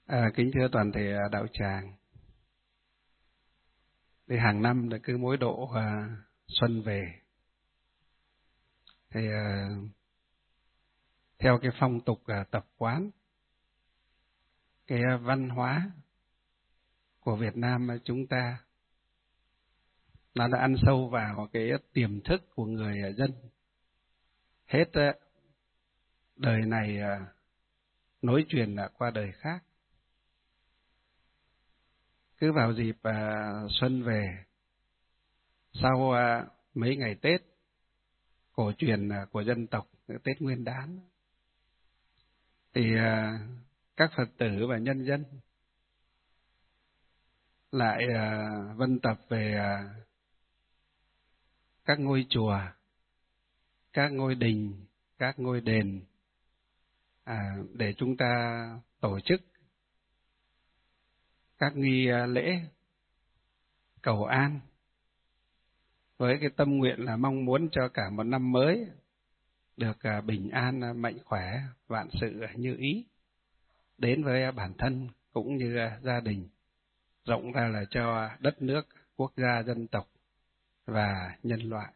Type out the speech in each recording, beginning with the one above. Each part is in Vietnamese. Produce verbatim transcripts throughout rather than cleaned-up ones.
À, kính thưa toàn thể đạo tràng, thì hàng năm là cứ mỗi độ à, xuân về, thì à, theo cái phong tục à, tập quán, cái à, văn hóa của Việt Nam chúng ta, nó đã ăn sâu vào cái tiềm thức của người dân. Hết à, đời này à, nối truyền à, qua đời khác. Cứ vào dịp à, xuân về, sau à, mấy ngày Tết cổ truyền à, của dân tộc, Tết Nguyên Đán, thì à, các Phật tử và nhân dân lại à, vân tập về à, các ngôi chùa, các ngôi đình, các ngôi đền, à, để chúng ta tổ chức các nghi lễ cầu an, với cái tâm nguyện là mong muốn cho cả một năm mới được à, bình an, mạnh khỏe, vạn sự như ý, đến với bản thân cũng như gia đình, rộng ra là cho đất nước, quốc gia, dân tộc và nhân loại.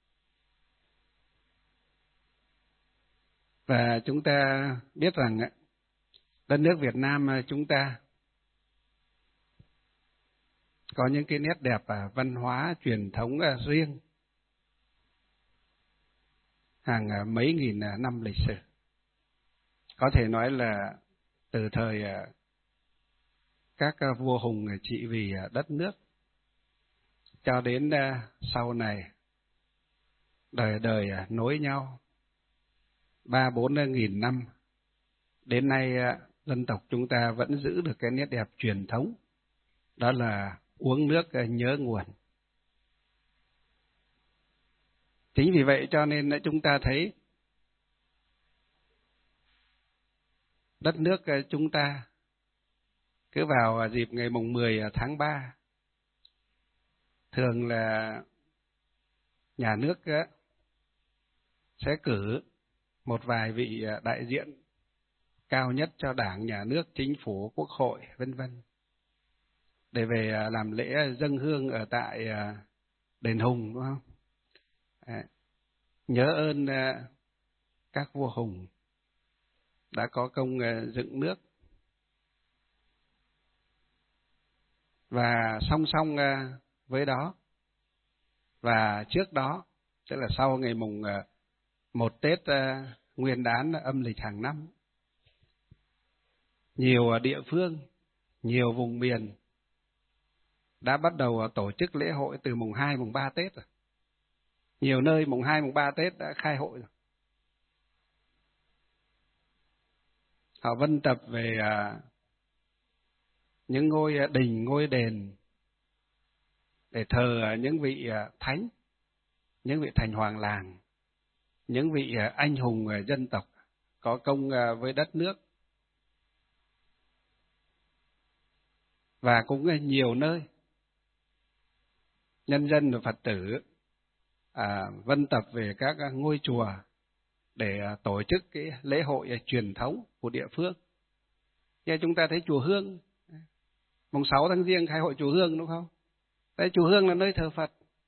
Và chúng ta biết rằng đất nước Việt Nam chúng ta có những cái nét đẹp và văn hóa truyền thống riêng hàng mấy nghìn năm lịch sử. Có thể nói là từ thời các vua hùng trị vì đất nước cho đến sau này, đời đời nối nhau ba bốn nghìn năm, đến nay dân tộc chúng ta vẫn giữ được cái nét đẹp truyền thống, đó là uống nước nhớ nguồn. Chính vì vậy cho nên chúng ta thấy đất nước chúng ta cứ vào dịp ngày mùng mười tháng ba, thường là nhà nước sẽ cử một vài vị đại diện cao nhất cho Đảng, Nhà nước, Chính phủ, Quốc hội, vân vân, để về làm lễ dâng hương ở tại đền Hùng, đúng không? À, nhớ ơn các vua hùng đã có công dựng nước. Và song song với đó và trước đó, tức là sau ngày mùng một Tết Nguyên Đán âm lịch hàng năm, nhiều địa phương, nhiều vùng miền đã bắt đầu tổ chức lễ hội từ mùng hai, mùng ba Tết rồi. Nhiều nơi mùng hai, mùng ba Tết đã khai hội rồi. Họ vân tập về những ngôi đình, ngôi đền để thờ những vị thánh, những vị thành hoàng làng, những vị anh hùng dân tộc có công với đất nước. Và cũng nhiều nơi nhân dân và Phật tử à, vân tập về các ngôi chùa để tổ chức cái lễ hội truyền thống của địa phương. Như chúng ta thấy chùa Hương, mùng sáu tháng Giêng khai hội chùa Hương, đúng không? Đấy, chùa Hương là nơi thờ Phật.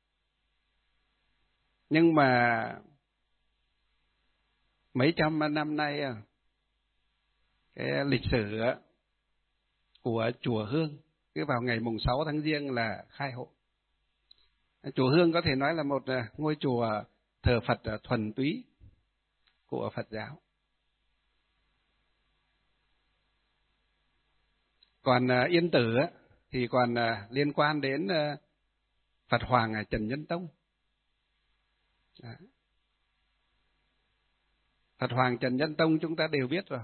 Nhưng mà mấy trăm năm nay cái lịch sử của chùa Hương cứ vào ngày mùng sáu tháng Giêng là khai hội. Chùa Hương có thể nói là một ngôi chùa thờ Phật thuần túy của Phật giáo. Còn Yên Tử thì còn liên quan đến Phật Hoàng Trần Nhân Tông. Phật Hoàng Trần Nhân Tông chúng ta đều biết rồi.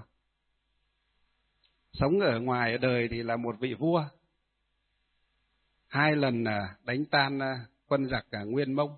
Sống ở ngoài đời thì là một vị vua, hai lần đánh tan quân giặc Nguyên Mông.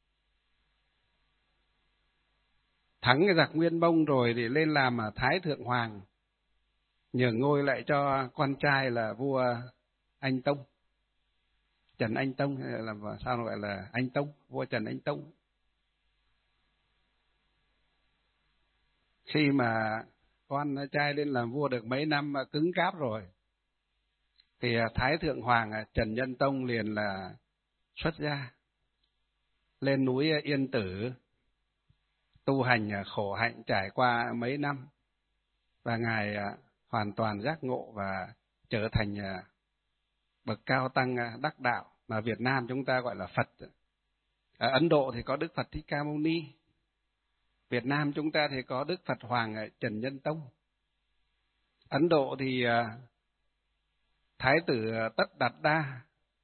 Thắng cái giặc Nguyên Mông rồi thì lên làm Thái Thượng Hoàng, nhường ngôi lại cho con trai là vua Anh Tông, Trần Anh Tông, là sao gọi là Anh Tông, vua Trần Anh Tông. Khi mà con trai lên làm vua được mấy năm mà cứng cáp rồi. Thì Thái Thượng Hoàng Trần Nhân Tông liền là xuất gia lên núi Yên Tử tu hành khổ hạnh trải qua mấy năm, và ngài hoàn toàn giác ngộ và trở thành bậc cao tăng đắc đạo, mà Việt Nam chúng ta gọi là Phật. Ở Ấn Độ thì có Đức Phật Thích Ca Mâu Ni, Việt Nam chúng ta thì có Đức Phật Hoàng Trần Nhân Tông. Ấn Độ thì Thái tử Tất Đạt Đa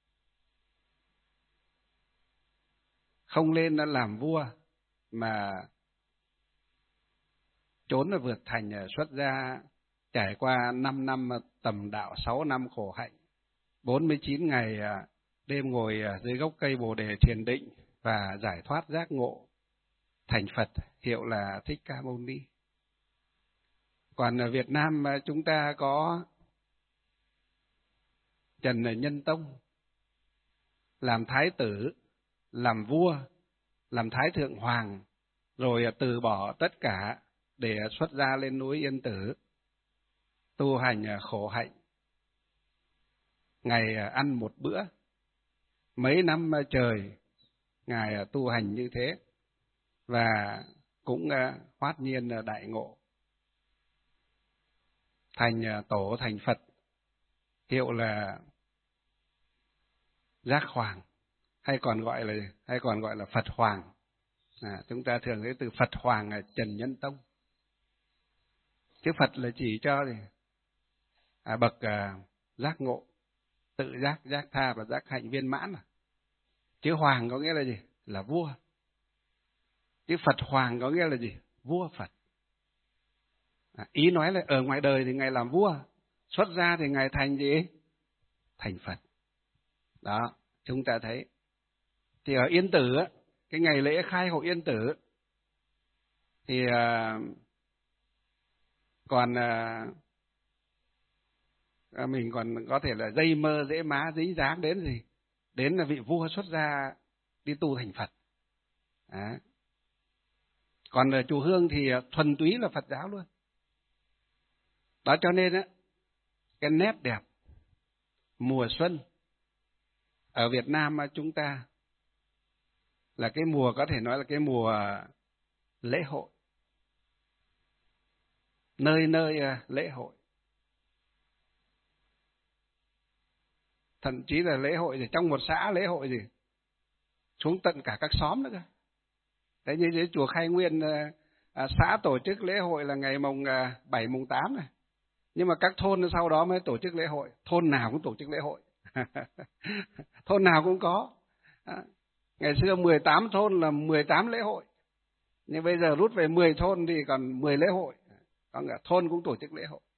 không lên làm vua mà trốn ở vượt thành xuất gia, trải qua năm năm tầm đạo, sáu năm khổ hạnh, bốn mươi chín ngày đêm ngồi dưới gốc cây Bồ Đề thiền định và giải thoát giác ngộ thành Phật, hiệu là Thích Ca Mâu Ni. Còn ở Việt Nam chúng ta có Trần Nhân Tông làm thái tử, làm vua, làm Thái Thượng Hoàng, rồi từ bỏ tất cả để xuất gia lên núi Yên Tử tu hành khổ hạnh, ngày ăn một bữa, mấy năm trời ngài tu hành như thế và cũng hoát nhiên đại ngộ thành tổ thành Phật, hiệu là Giác Hoàng, hay còn gọi là hay còn gọi là Phật Hoàng. À, chúng ta thường thấy từ Phật Hoàng Trần Nhân Tông. Chứ Phật là chỉ cho gì? À, bậc à, giác ngộ, tự giác, giác tha và giác hạnh viên mãn. À. Chứ Hoàng có nghĩa là gì? Là vua. Chứ Phật Hoàng có nghĩa là gì? Vua Phật. À, ý nói là ở ngoài đời thì ngài làm vua, xuất gia thì ngài thành gì? Thành Phật. Đó, chúng ta thấy. Thì ở Yên Tử, cái ngày lễ khai hội Yên Tử, thì à, còn à, mình còn có thể là dây mơ dễ má dính dáng đến gì? Đến là vị vua xuất gia đi tu thành Phật. À. Còn ở chùa Hương thì thuần túy là Phật giáo luôn. Đó cho nên á, cái nét đẹp mùa xuân ở Việt Nam chúng ta là cái mùa có thể nói là cái mùa lễ hội. Nơi nơi lễ hội. Thậm chí là lễ hội gì, trong một xã lễ hội gì, xuống tận cả các xóm nữa cơ. Đấy, như thế chùa Khai Nguyên, à, xã tổ chức lễ hội là ngày mùng à, bảy, mùng tám này. Nhưng mà các thôn sau đó mới tổ chức lễ hội. Thôn nào cũng tổ chức lễ hội. Thôn nào cũng có. À, ngày xưa mười tám thôn là mười tám lễ hội. Nhưng bây giờ rút về mười thôn thì còn mười lễ hội. Còn cả thôn cũng tổ chức lễ hội.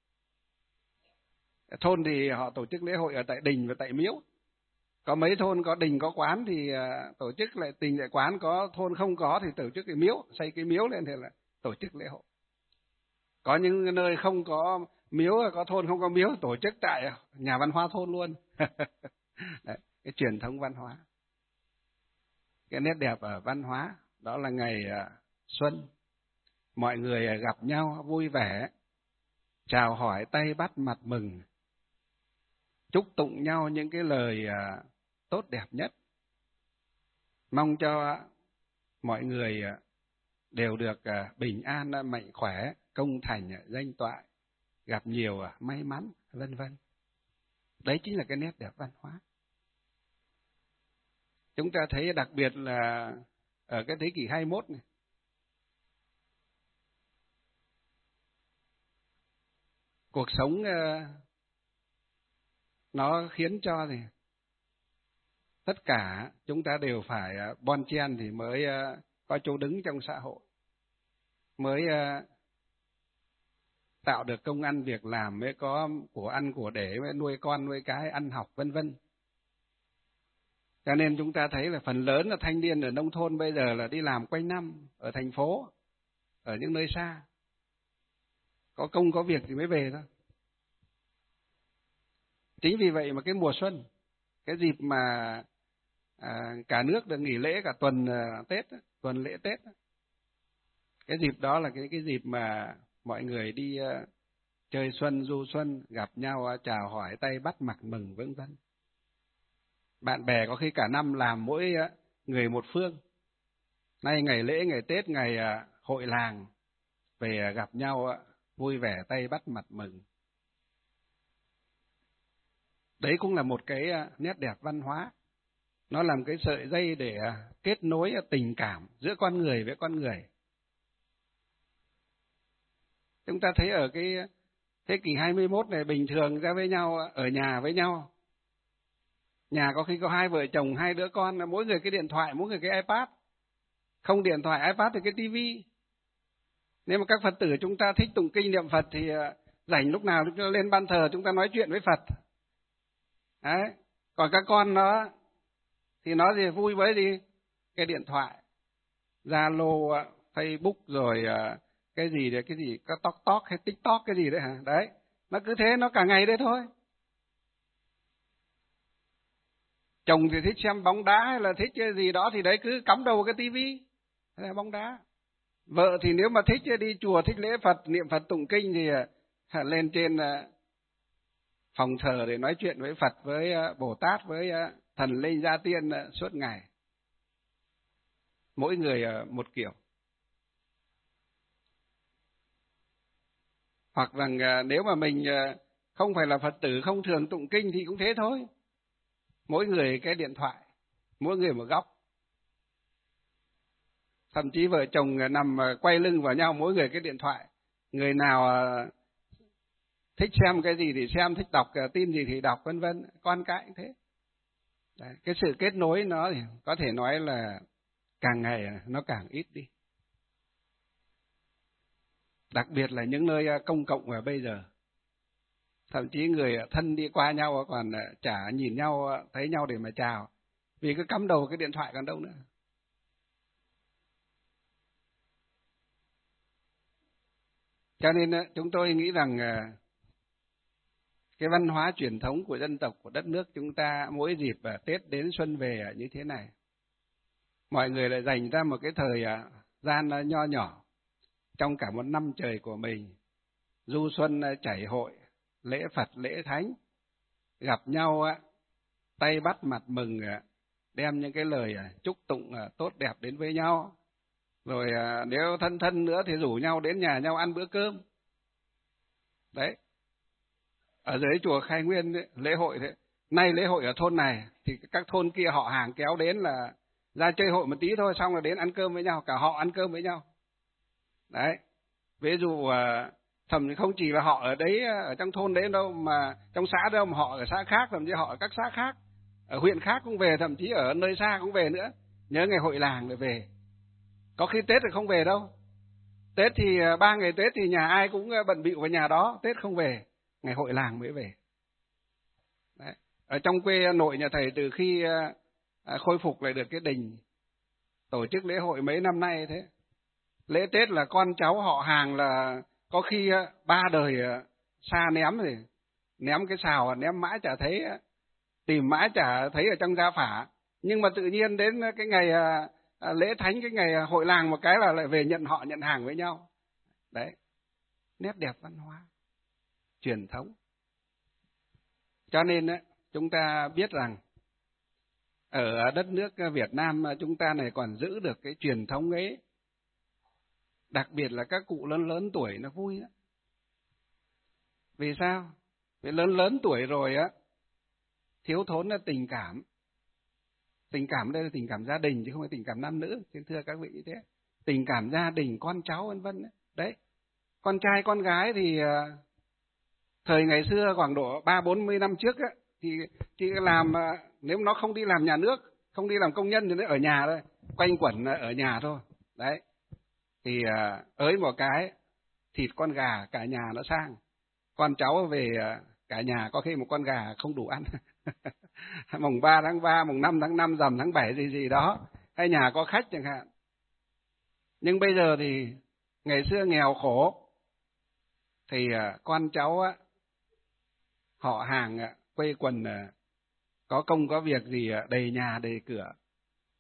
Thôn thì họ tổ chức lễ hội ở tại đình và tại miếu. Có mấy thôn có đình có quán thì uh, tổ chức lại đình lại quán, có thôn không có thì tổ chức cái miếu, xây cái miếu lên thì là tổ chức lễ hội. Có những nơi không có miếu, có thôn không có miếu, tổ chức tại nhà văn hóa thôn luôn. Đấy, cái truyền thống văn hóa. Cái nét đẹp ở văn hóa đó là ngày uh, xuân, mọi người uh, gặp nhau vui vẻ, chào hỏi tay bắt mặt mừng, chúc tụng nhau những cái lời uh, tốt đẹp nhất, mong cho mọi người đều được bình an, mạnh khỏe, công thành, danh toại, gặp nhiều may mắn, vân vân. Đấy chính là cái nét đẹp văn hóa. Chúng ta thấy đặc biệt là ở cái thế kỷ hai mươi mốt này, cuộc sống nó khiến cho gì? Tất cả chúng ta đều phải bon chen thì mới có chỗ đứng trong xã hội, mới tạo được công ăn việc làm, mới có của ăn của để, mới nuôi con nuôi cái, ăn học vân vân. Cho nên chúng ta thấy là phần lớn là thanh niên ở nông thôn bây giờ là đi làm quanh năm, ở thành phố, ở những nơi xa, có công có việc thì mới về thôi. Chính vì vậy mà cái mùa xuân, cái dịp mà à, cả nước được nghỉ lễ cả tuần à, Tết, tuần lễ Tết, cái dịp đó là cái cái dịp mà mọi người đi chơi xuân du xuân, gặp nhau chào hỏi tay bắt mặt mừng vân vân. Bạn bè có khi cả năm làm mỗi người một phương. Nay ngày lễ, ngày Tết, ngày hội làng về gặp nhau vui vẻ tay bắt mặt mừng. Đấy cũng là một cái nét đẹp văn hóa. Nó làm cái sợi dây để kết nối tình cảm giữa con người với con người. Chúng ta thấy ở cái thế kỷ hai mươi mốt này, bình thường ra với nhau, ở nhà với nhau. Nhà có khi có hai vợ chồng, hai đứa con, mỗi người cái điện thoại, mỗi người cái iPad. Không điện thoại, iPad thì cái tivi. Nếu mà các Phật tử chúng ta thích tụng kinh niệm Phật thì rảnh lúc nào chúng ta lên ban thờ chúng ta nói chuyện với Phật. Đấy. Còn các con nó thì nó gì vui với gì? Cái điện thoại, Zalo, Facebook rồi cái gì đấy, cái gì, có TokTok hay TikTok cái gì đấy hả? Đấy, nó cứ thế, nó cả ngày đấy thôi. Chồng thì thích xem bóng đá hay là thích cái gì đó thì đấy cứ cắm đầu cái tivi, là bóng đá. Vợ thì nếu mà thích đi chùa, thích lễ Phật, niệm Phật tụng kinh thì lên trên phòng thờ để nói chuyện với Phật, với Bồ Tát, với thần linh gia tiên suốt ngày. Mỗi người một kiểu. Hoặc rằng nếu mà mình không phải là Phật tử, không thường tụng kinh thì cũng thế thôi. Mỗi người cái điện thoại, mỗi người một góc. Thậm chí vợ chồng nằm quay lưng vào nhau, mỗi người cái điện thoại. Người nào thích xem cái gì thì xem, thích đọc tin gì thì đọc, vân vân. Con cái cũng thế. Đấy, cái sự kết nối nó thì có thể nói là càng ngày nó càng ít đi. Đặc biệt là những nơi công cộng ở bây giờ. Thậm chí người thân đi qua nhau còn chả nhìn nhau, thấy nhau để mà chào. Vì cứ cắm đầu cái điện thoại còn đâu nữa. Cho nên chúng tôi nghĩ rằng cái văn hóa truyền thống của dân tộc, của đất nước chúng ta, mỗi dịp Tết đến xuân về như thế này, mọi người lại dành ra một cái thời gian nho nhỏ trong cả một năm trời của mình, du xuân chảy hội, lễ Phật, lễ Thánh, gặp nhau tay bắt mặt mừng, đem những cái lời chúc tụng tốt đẹp đến với nhau. Rồi nếu thân thân nữa thì rủ nhau đến nhà nhau ăn bữa cơm. Đấy. Ở dưới chùa Khai Nguyên ấy, lễ hội thế. Nay lễ hội ở thôn này thì các thôn kia họ hàng kéo đến là ra chơi hội một tí thôi, xong là đến ăn cơm với nhau, cả họ ăn cơm với nhau. Đấy. Ví dụ thậm không chỉ là họ ở đấy, ở trong thôn đấy đâu, mà trong xã đâu, mà họ ở xã khác, thậm chí họ ở các xã khác, ở huyện khác cũng về, thậm chí ở nơi xa cũng về nữa. Nhớ ngày hội làng để về. Có khi Tết thì không về đâu. Tết thì ba ngày Tết thì nhà ai cũng bận bịu vào nhà đó, Tết không về, ngày hội làng mới về. Đấy. Ở trong quê nội nhà thầy, từ khi khôi phục lại được cái đình, tổ chức lễ hội mấy năm nay thế, lễ Tết là con cháu họ hàng là có khi ba đời xa ném rồi, ném cái xào ném mãi chả thấy, tìm mãi chả thấy ở trong gia phả. Nhưng mà tự nhiên đến cái ngày lễ Thánh, cái ngày hội làng một cái là lại về nhận họ, nhận hàng với nhau. Đấy, nét đẹp văn hóa truyền thống. Cho nên chúng ta biết rằng ở đất nước Việt Nam chúng ta này còn giữ được cái truyền thống ấy. Đặc biệt là các cụ lớn lớn tuổi nó vui đó. Vì sao? Vì lớn lớn tuổi rồi á, thiếu thốn là tình cảm. Tình cảm đây là tình cảm gia đình chứ không phải tình cảm nam nữ, xin thưa các vị như thế. Tình cảm gia đình, con cháu vân vân đấy. Đấy. Con trai con gái thì thời ngày xưa khoảng độ ba bốn mươi năm trước á, thì thì làm, nếu nó không đi làm nhà nước, không đi làm công nhân thì nó ở nhà thôi, quanh quẩn ở nhà thôi. Đấy. Thì ới một cái thịt con gà cả nhà nó sang. Con cháu về cả nhà có khi một con gà không đủ ăn. Mùng ba tháng ba, mùng năm tháng năm, rằm tháng bảy gì gì đó, hay nhà có khách chẳng hạn. Nhưng bây giờ thì ngày xưa nghèo khổ thì con cháu họ hàng quây quần, có công có việc gì đầy nhà đầy cửa.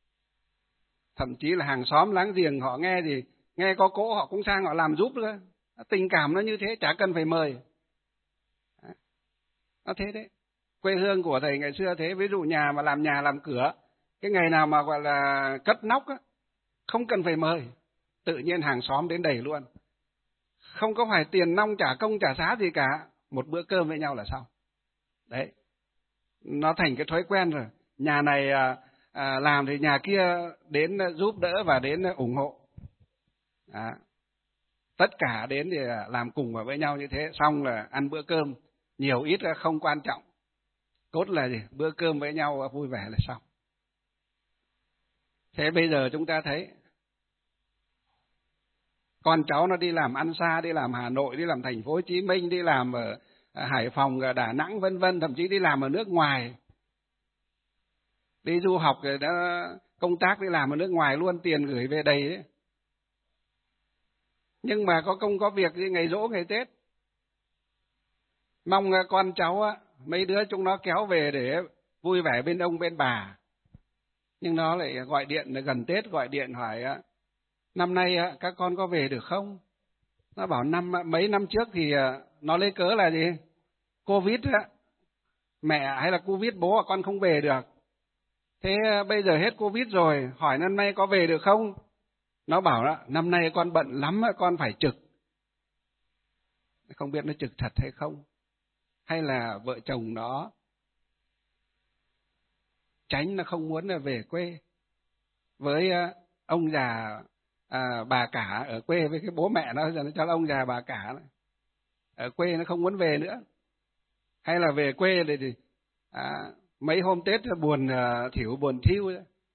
Thậm chí là hàng xóm láng giềng họ nghe gì, nghe có cỗ họ cũng sang họ làm giúp nữa. Tình cảm nó như thế, chả cần phải mời. Nó thế đấy. Quê hương của thầy ngày xưa thế, ví dụ nhà mà làm nhà làm cửa, cái ngày nào mà gọi là cất nóc á, không cần phải mời, tự nhiên hàng xóm đến đầy luôn. Không có phải tiền nong trả công trả giá gì cả, một bữa cơm với nhau là xong. Đấy, nó thành cái thói quen rồi. Nhà này à, à, làm thì nhà kia đến giúp đỡ và đến ủng hộ. À, tất cả đến thì làm cùng vào với nhau như thế, xong là ăn bữa cơm, nhiều ít không quan trọng. Cốt là gì? Bữa cơm với nhau vui vẻ là xong. Thế bây giờ chúng ta thấy con cháu nó đi làm ăn xa, đi làm Hà Nội, đi làm thành phố Hồ Chí Minh, đi làm ở Hải Phòng, Đà Nẵng vân vân, thậm chí đi làm ở nước ngoài, đi du học rồi đã công tác đi làm ở nước ngoài luôn, tiền gửi về đầy ấy. Nhưng mà có công có việc gì ngày giỗ ngày Tết, mong con cháu á, mấy đứa chúng nó kéo về để vui vẻ bên ông bên bà. Nhưng nó lại gọi điện gần Tết, gọi điện hỏi năm nay các con có về được không? Nó bảo năm mấy năm trước thì nó lấy cớ là gì? Covid á, mẹ hay là Covid bố con không về được. Thế bây giờ hết Covid rồi, hỏi năm nay có về được không? Nó bảo là năm nay con bận lắm, con phải trực. Không biết nó trực thật hay không? Hay là vợ chồng nó tránh, nó không muốn là về quê với ông già à, bà cả ở quê, với cái bố mẹ nó giờ nó cho ông già bà cả này. Ở quê nó không muốn về nữa. Hay là về quê thì, thì à, mấy hôm Tết buồn uh, thỉu buồn thiu,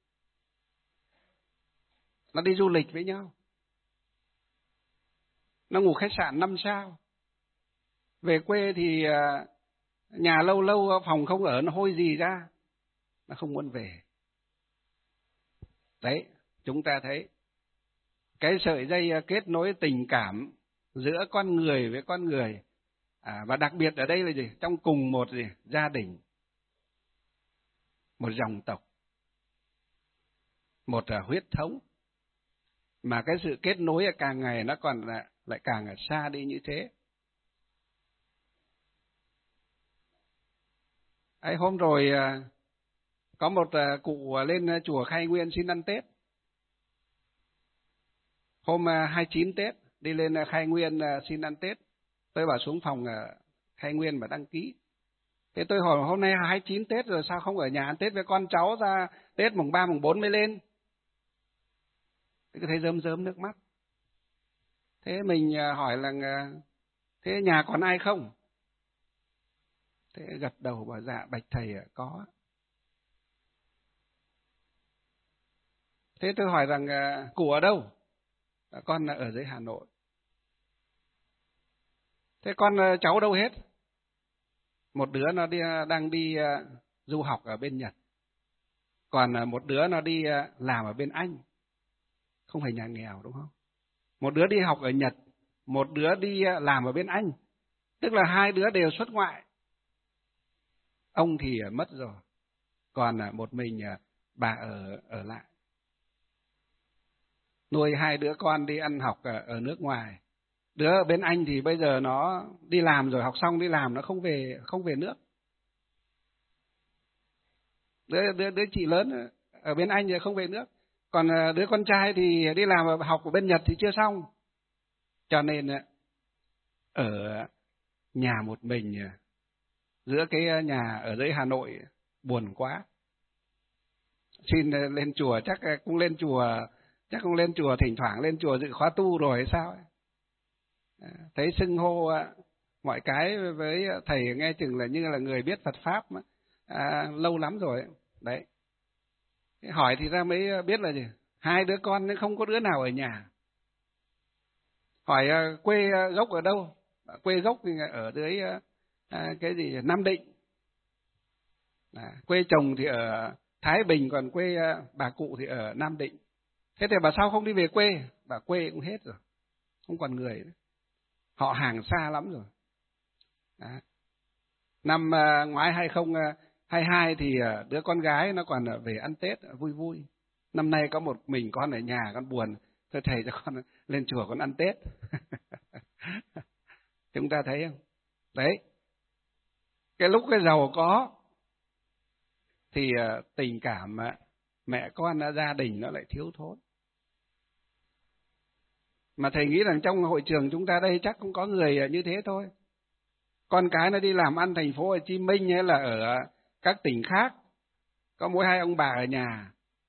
nó đi du lịch với nhau, nó ngủ khách sạn năm sao. Về quê thì uh, nhà lâu lâu phòng không ở, nó hôi gì ra, nó không muốn về. Đấy, chúng ta thấy cái sợi dây kết nối tình cảm giữa con người với con người, à, và đặc biệt ở đây là gì? Trong cùng một gì? Gia đình, một dòng tộc, một uh, huyết thống, mà cái sự kết nối càng ngày nó còn là, lại càng xa đi như thế. Ấy, hôm rồi uh, có một uh, cụ lên chùa Khai Nguyên xin ăn Tết. Hôm uh, hai mươi chín Tết đi lên uh, Khai Nguyên uh, xin ăn Tết. Tôi bảo xuống phòng uh, Khai Nguyên mà đăng ký. Thế tôi hỏi hôm nay hai mươi chín Tết rồi sao không ở nhà ăn Tết với con cháu, ra Tết mùng ba mùng bốn mới lên. Thế cứ thấy rơm rớm nước mắt. Thế mình uh, hỏi là uh, thế nhà còn ai không? Thế gật đầu bảo dạ bạch thầy uh, có. Thế tôi hỏi rằng uh, cụ ở đâu? Con ở dưới Hà Nội. Thế con cháu đâu hết? Một đứa nó đi, đang đi uh, du học ở bên Nhật. Còn uh, một đứa nó đi uh, làm ở bên Anh. Không phải nhà nghèo đúng không? Một đứa đi học ở Nhật, một đứa đi uh, làm ở bên Anh. Tức là hai đứa đều xuất ngoại. Ông thì uh, mất rồi. Còn uh, một mình uh, bà ở, ở lại. Nuôi hai đứa con đi ăn học uh, ở nước ngoài. Đứa ở bên Anh thì bây giờ nó đi làm rồi, học xong đi làm nó không về không về nước. Đứa, đứa, đứa chị lớn ở bên Anh thì không về nước. Còn đứa con trai thì đi làm học ở bên Nhật thì chưa xong. Cho nên ở nhà một mình giữa cái nhà ở dưới Hà Nội buồn quá. Xin lên chùa, chắc cũng lên chùa, chắc cũng lên chùa, thỉnh thoảng lên chùa dự khóa tu rồi hay sao ấy. Thấy xưng hô mọi cái với thầy nghe chừng là như là người biết Phật Pháp mà, à, lâu lắm rồi. Đấy. Hỏi thì ra mới biết là gì? Hai đứa con không có đứa nào ở nhà. Hỏi quê gốc ở đâu? Quê gốc thì ở dưới à, cái gì Nam Định. À, quê chồng thì ở Thái Bình, còn quê bà cụ thì ở Nam Định. Thế thì bà sao không đi về quê? Bà quê cũng hết rồi, không còn người nữa. Họ hàng xa lắm rồi. Đó. Năm uh, ngoái hai không hai hai thì uh, đứa con gái nó còn uh, về ăn Tết uh, vui vui. Năm nay có một mình con ở nhà, con buồn. Tôi thầy cho con lên chùa con ăn Tết. Chúng ta thấy không? Đấy, cái lúc cái giàu có thì tình cảm mẹ con gia đình nó lại thiếu thốn. Mà thầy nghĩ rằng trong hội trường chúng ta đây chắc cũng có người như thế thôi. Con cái nó đi làm ăn thành phố Hồ Chí Minh hay là ở các tỉnh khác, có mỗi hai ông bà ở nhà.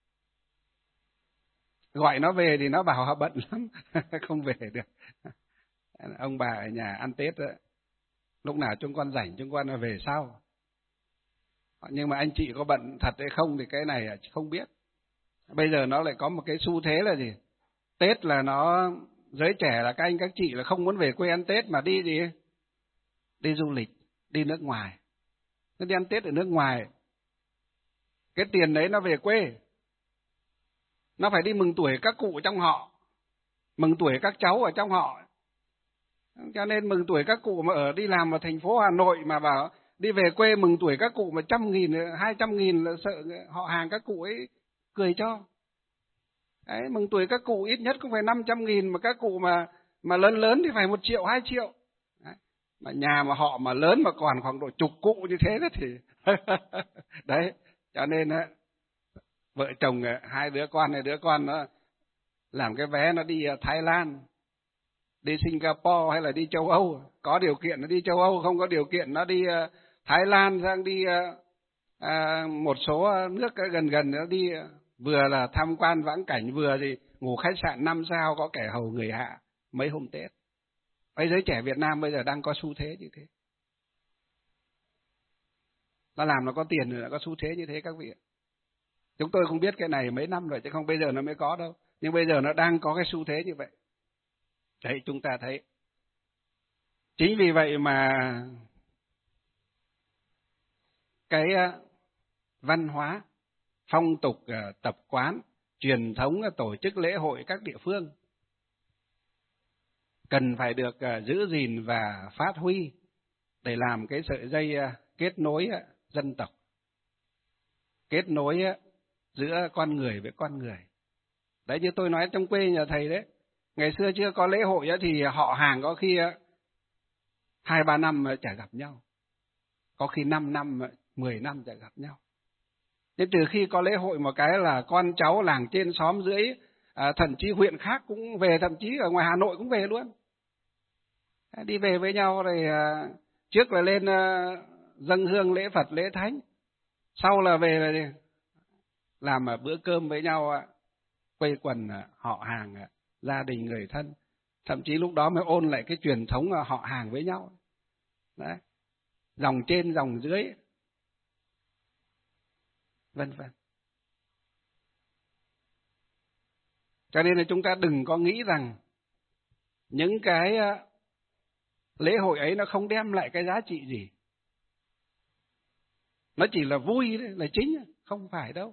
Gọi nó về thì nó bảo họ bận lắm, không về được. Ông bà ở nhà ăn Tết đó. Lúc nào chúng con rảnh chúng con về sau. Nhưng mà anh chị có bận thật hay không thì cái này không biết. Bây giờ nó lại có một cái xu thế là gì? Tết là nó, giới trẻ là các anh các chị là không muốn về quê ăn Tết mà đi gì? Đi du lịch, đi nước ngoài. Nó đi ăn Tết ở nước ngoài. Cái tiền đấy nó về quê. Nó phải đi mừng tuổi các cụ trong họ, mừng tuổi các cháu ở trong họ. Cho nên mừng tuổi các cụ mà ở đi làm ở thành phố Hà Nội mà bảo đi về quê mừng tuổi các cụ mà trăm nghìn, hai trăm nghìn là sợ họ hàng các cụ ấy cười cho. Đấy, mừng tuổi các cụ ít nhất cũng phải năm trăm nghìn, mà các cụ mà mà lớn lớn thì phải một triệu, hai triệu. Đấy. Mà nhà mà họ mà lớn mà còn khoảng độ chục cụ như thế đó thì đấy, cho nên vợ chồng hai đứa con này đứa con nó làm cái vé nó đi Thái Lan, đi Singapore hay là đi châu Âu. Có điều kiện nó đi châu Âu, không có điều kiện nó đi Thái Lan, sang đi à, một số nước gần gần nó đi, vừa là tham quan vãng cảnh, vừa thì ngủ khách sạn năm sao, có kẻ hầu người hạ mấy hôm Tết. Bây giới trẻ Việt Nam bây giờ đang có xu thế như thế. Nó làm nó có tiền rồi, nó có xu thế như thế các vị ạ. Chúng tôi không biết cái này mấy năm rồi, chứ không bây giờ nó mới có đâu. Nhưng bây giờ nó đang có cái xu thế như vậy. Đấy, chúng ta thấy. Chính vì vậy mà cái văn hóa, phong tục, tập quán, truyền thống tổ chức lễ hội các địa phương cần phải được giữ gìn và phát huy để làm cái sợi dây kết nối dân tộc, kết nối giữa con người với con người. Đấy, như tôi nói trong quê nhà thầy đấy, ngày xưa chưa có lễ hội thì họ hàng có khi hai ba năm chả gặp nhau, có khi năm năm, mười năm chả gặp nhau. Nhưng từ khi có lễ hội một cái là con cháu làng trên xóm dưới, à, thậm chí huyện khác cũng về, thậm chí ở ngoài Hà Nội cũng về luôn. Đi về với nhau rồi à, trước là lên à, dâng hương lễ Phật lễ Thánh, sau là về là làm à, bữa cơm với nhau, à, quây quần à, họ hàng, à, gia đình người thân, thậm chí lúc đó mới ôn lại cái truyền thống à, họ hàng với nhau. Đấy, dòng trên dòng dưới, vân vân. Cho nên là chúng ta đừng có nghĩ rằng những cái lễ hội ấy nó không đem lại cái giá trị gì, nó chỉ là vui là chính, không phải đâu.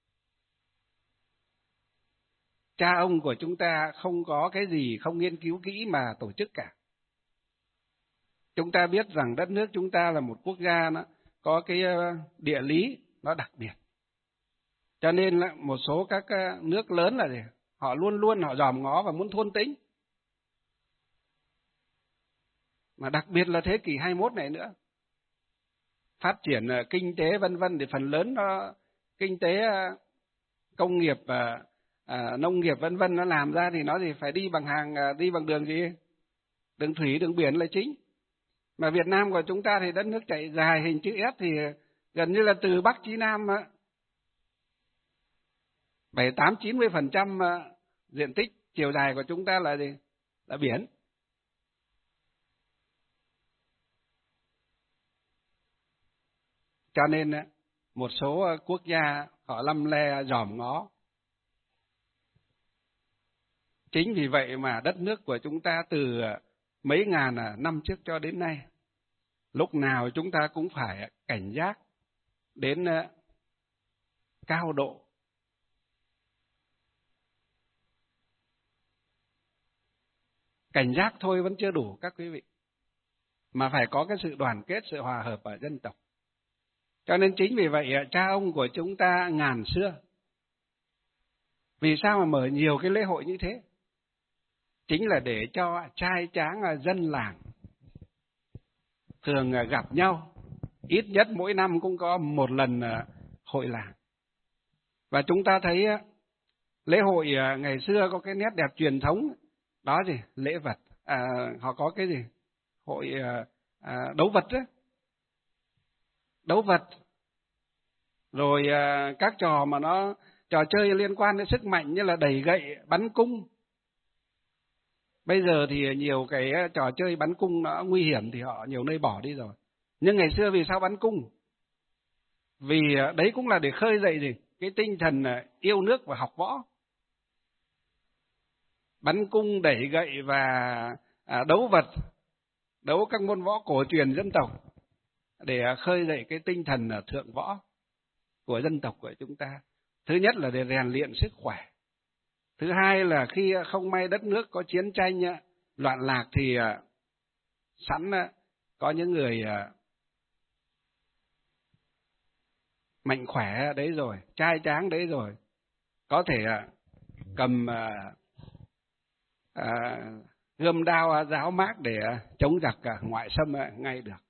Cha ông của chúng ta không có cái gì không nghiên cứu kỹ mà tổ chức cả. Chúng ta biết rằng đất nước chúng ta là một quốc gia nó có cái địa lý nó đặc biệt. Cho nên là một số các nước lớn là gì? Họ luôn luôn họ dòm ngó và muốn thôn tính. Mà đặc biệt là thế kỷ hai mươi mốt này nữa. Phát triển kinh tế vân vân thì phần lớn nó kinh tế công nghiệp và à, nông nghiệp vân vân nó làm ra thì nó thì phải đi bằng hàng, đi bằng đường gì? Đường thủy, đường biển là chính. Mà Việt Nam của chúng ta thì đất nước chạy dài hình chữ S thì gần như là từ Bắc chí Nam bảy tám chín mươi phần trăm diện tích chiều dài của chúng ta là gì? Là biển. Cho nên một số quốc gia họ lăm le dòm ngó. Chính vì vậy mà đất nước của chúng ta từ mấy ngàn năm trước cho đến nay, lúc nào chúng ta cũng phải cảnh giác đến cao độ. Cảnh giác thôi vẫn chưa đủ các quý vị, mà phải có cái sự đoàn kết, sự hòa hợp ở dân tộc. Cho nên chính vì vậy cha ông của chúng ta ngàn xưa, vì sao mà mở nhiều cái lễ hội như thế? Chính là để cho trai tráng dân làng thường gặp nhau, ít nhất mỗi năm cũng có một lần hội làng. Và chúng ta thấy lễ hội ngày xưa có cái nét đẹp truyền thống, đó gì? Lễ vật. À, họ có cái gì? Hội à, đấu vật đấy. Đấu vật. Rồi à, các trò mà nó, trò chơi liên quan đến sức mạnh như là đẩy gậy, bắn cung. Bây giờ thì nhiều cái trò chơi bắn cung nó nguy hiểm thì họ nhiều nơi bỏ đi rồi. Nhưng ngày xưa vì sao bắn cung? Vì đấy cũng là để khơi dậy gì? Cái tinh thần yêu nước và học võ. Bắn cung, đẩy gậy và à, đấu vật, đấu các môn võ cổ truyền dân tộc để khơi dậy cái tinh thần thượng võ của dân tộc của chúng ta. Thứ nhất là để rèn luyện sức khỏe. Thứ hai là khi không may đất nước có chiến tranh, loạn lạc thì sẵn có những người mạnh khỏe đấy rồi, trai tráng đấy rồi, có thể cầm à, gươm đao giáo mác để chống giặc ngoại xâm ngay được.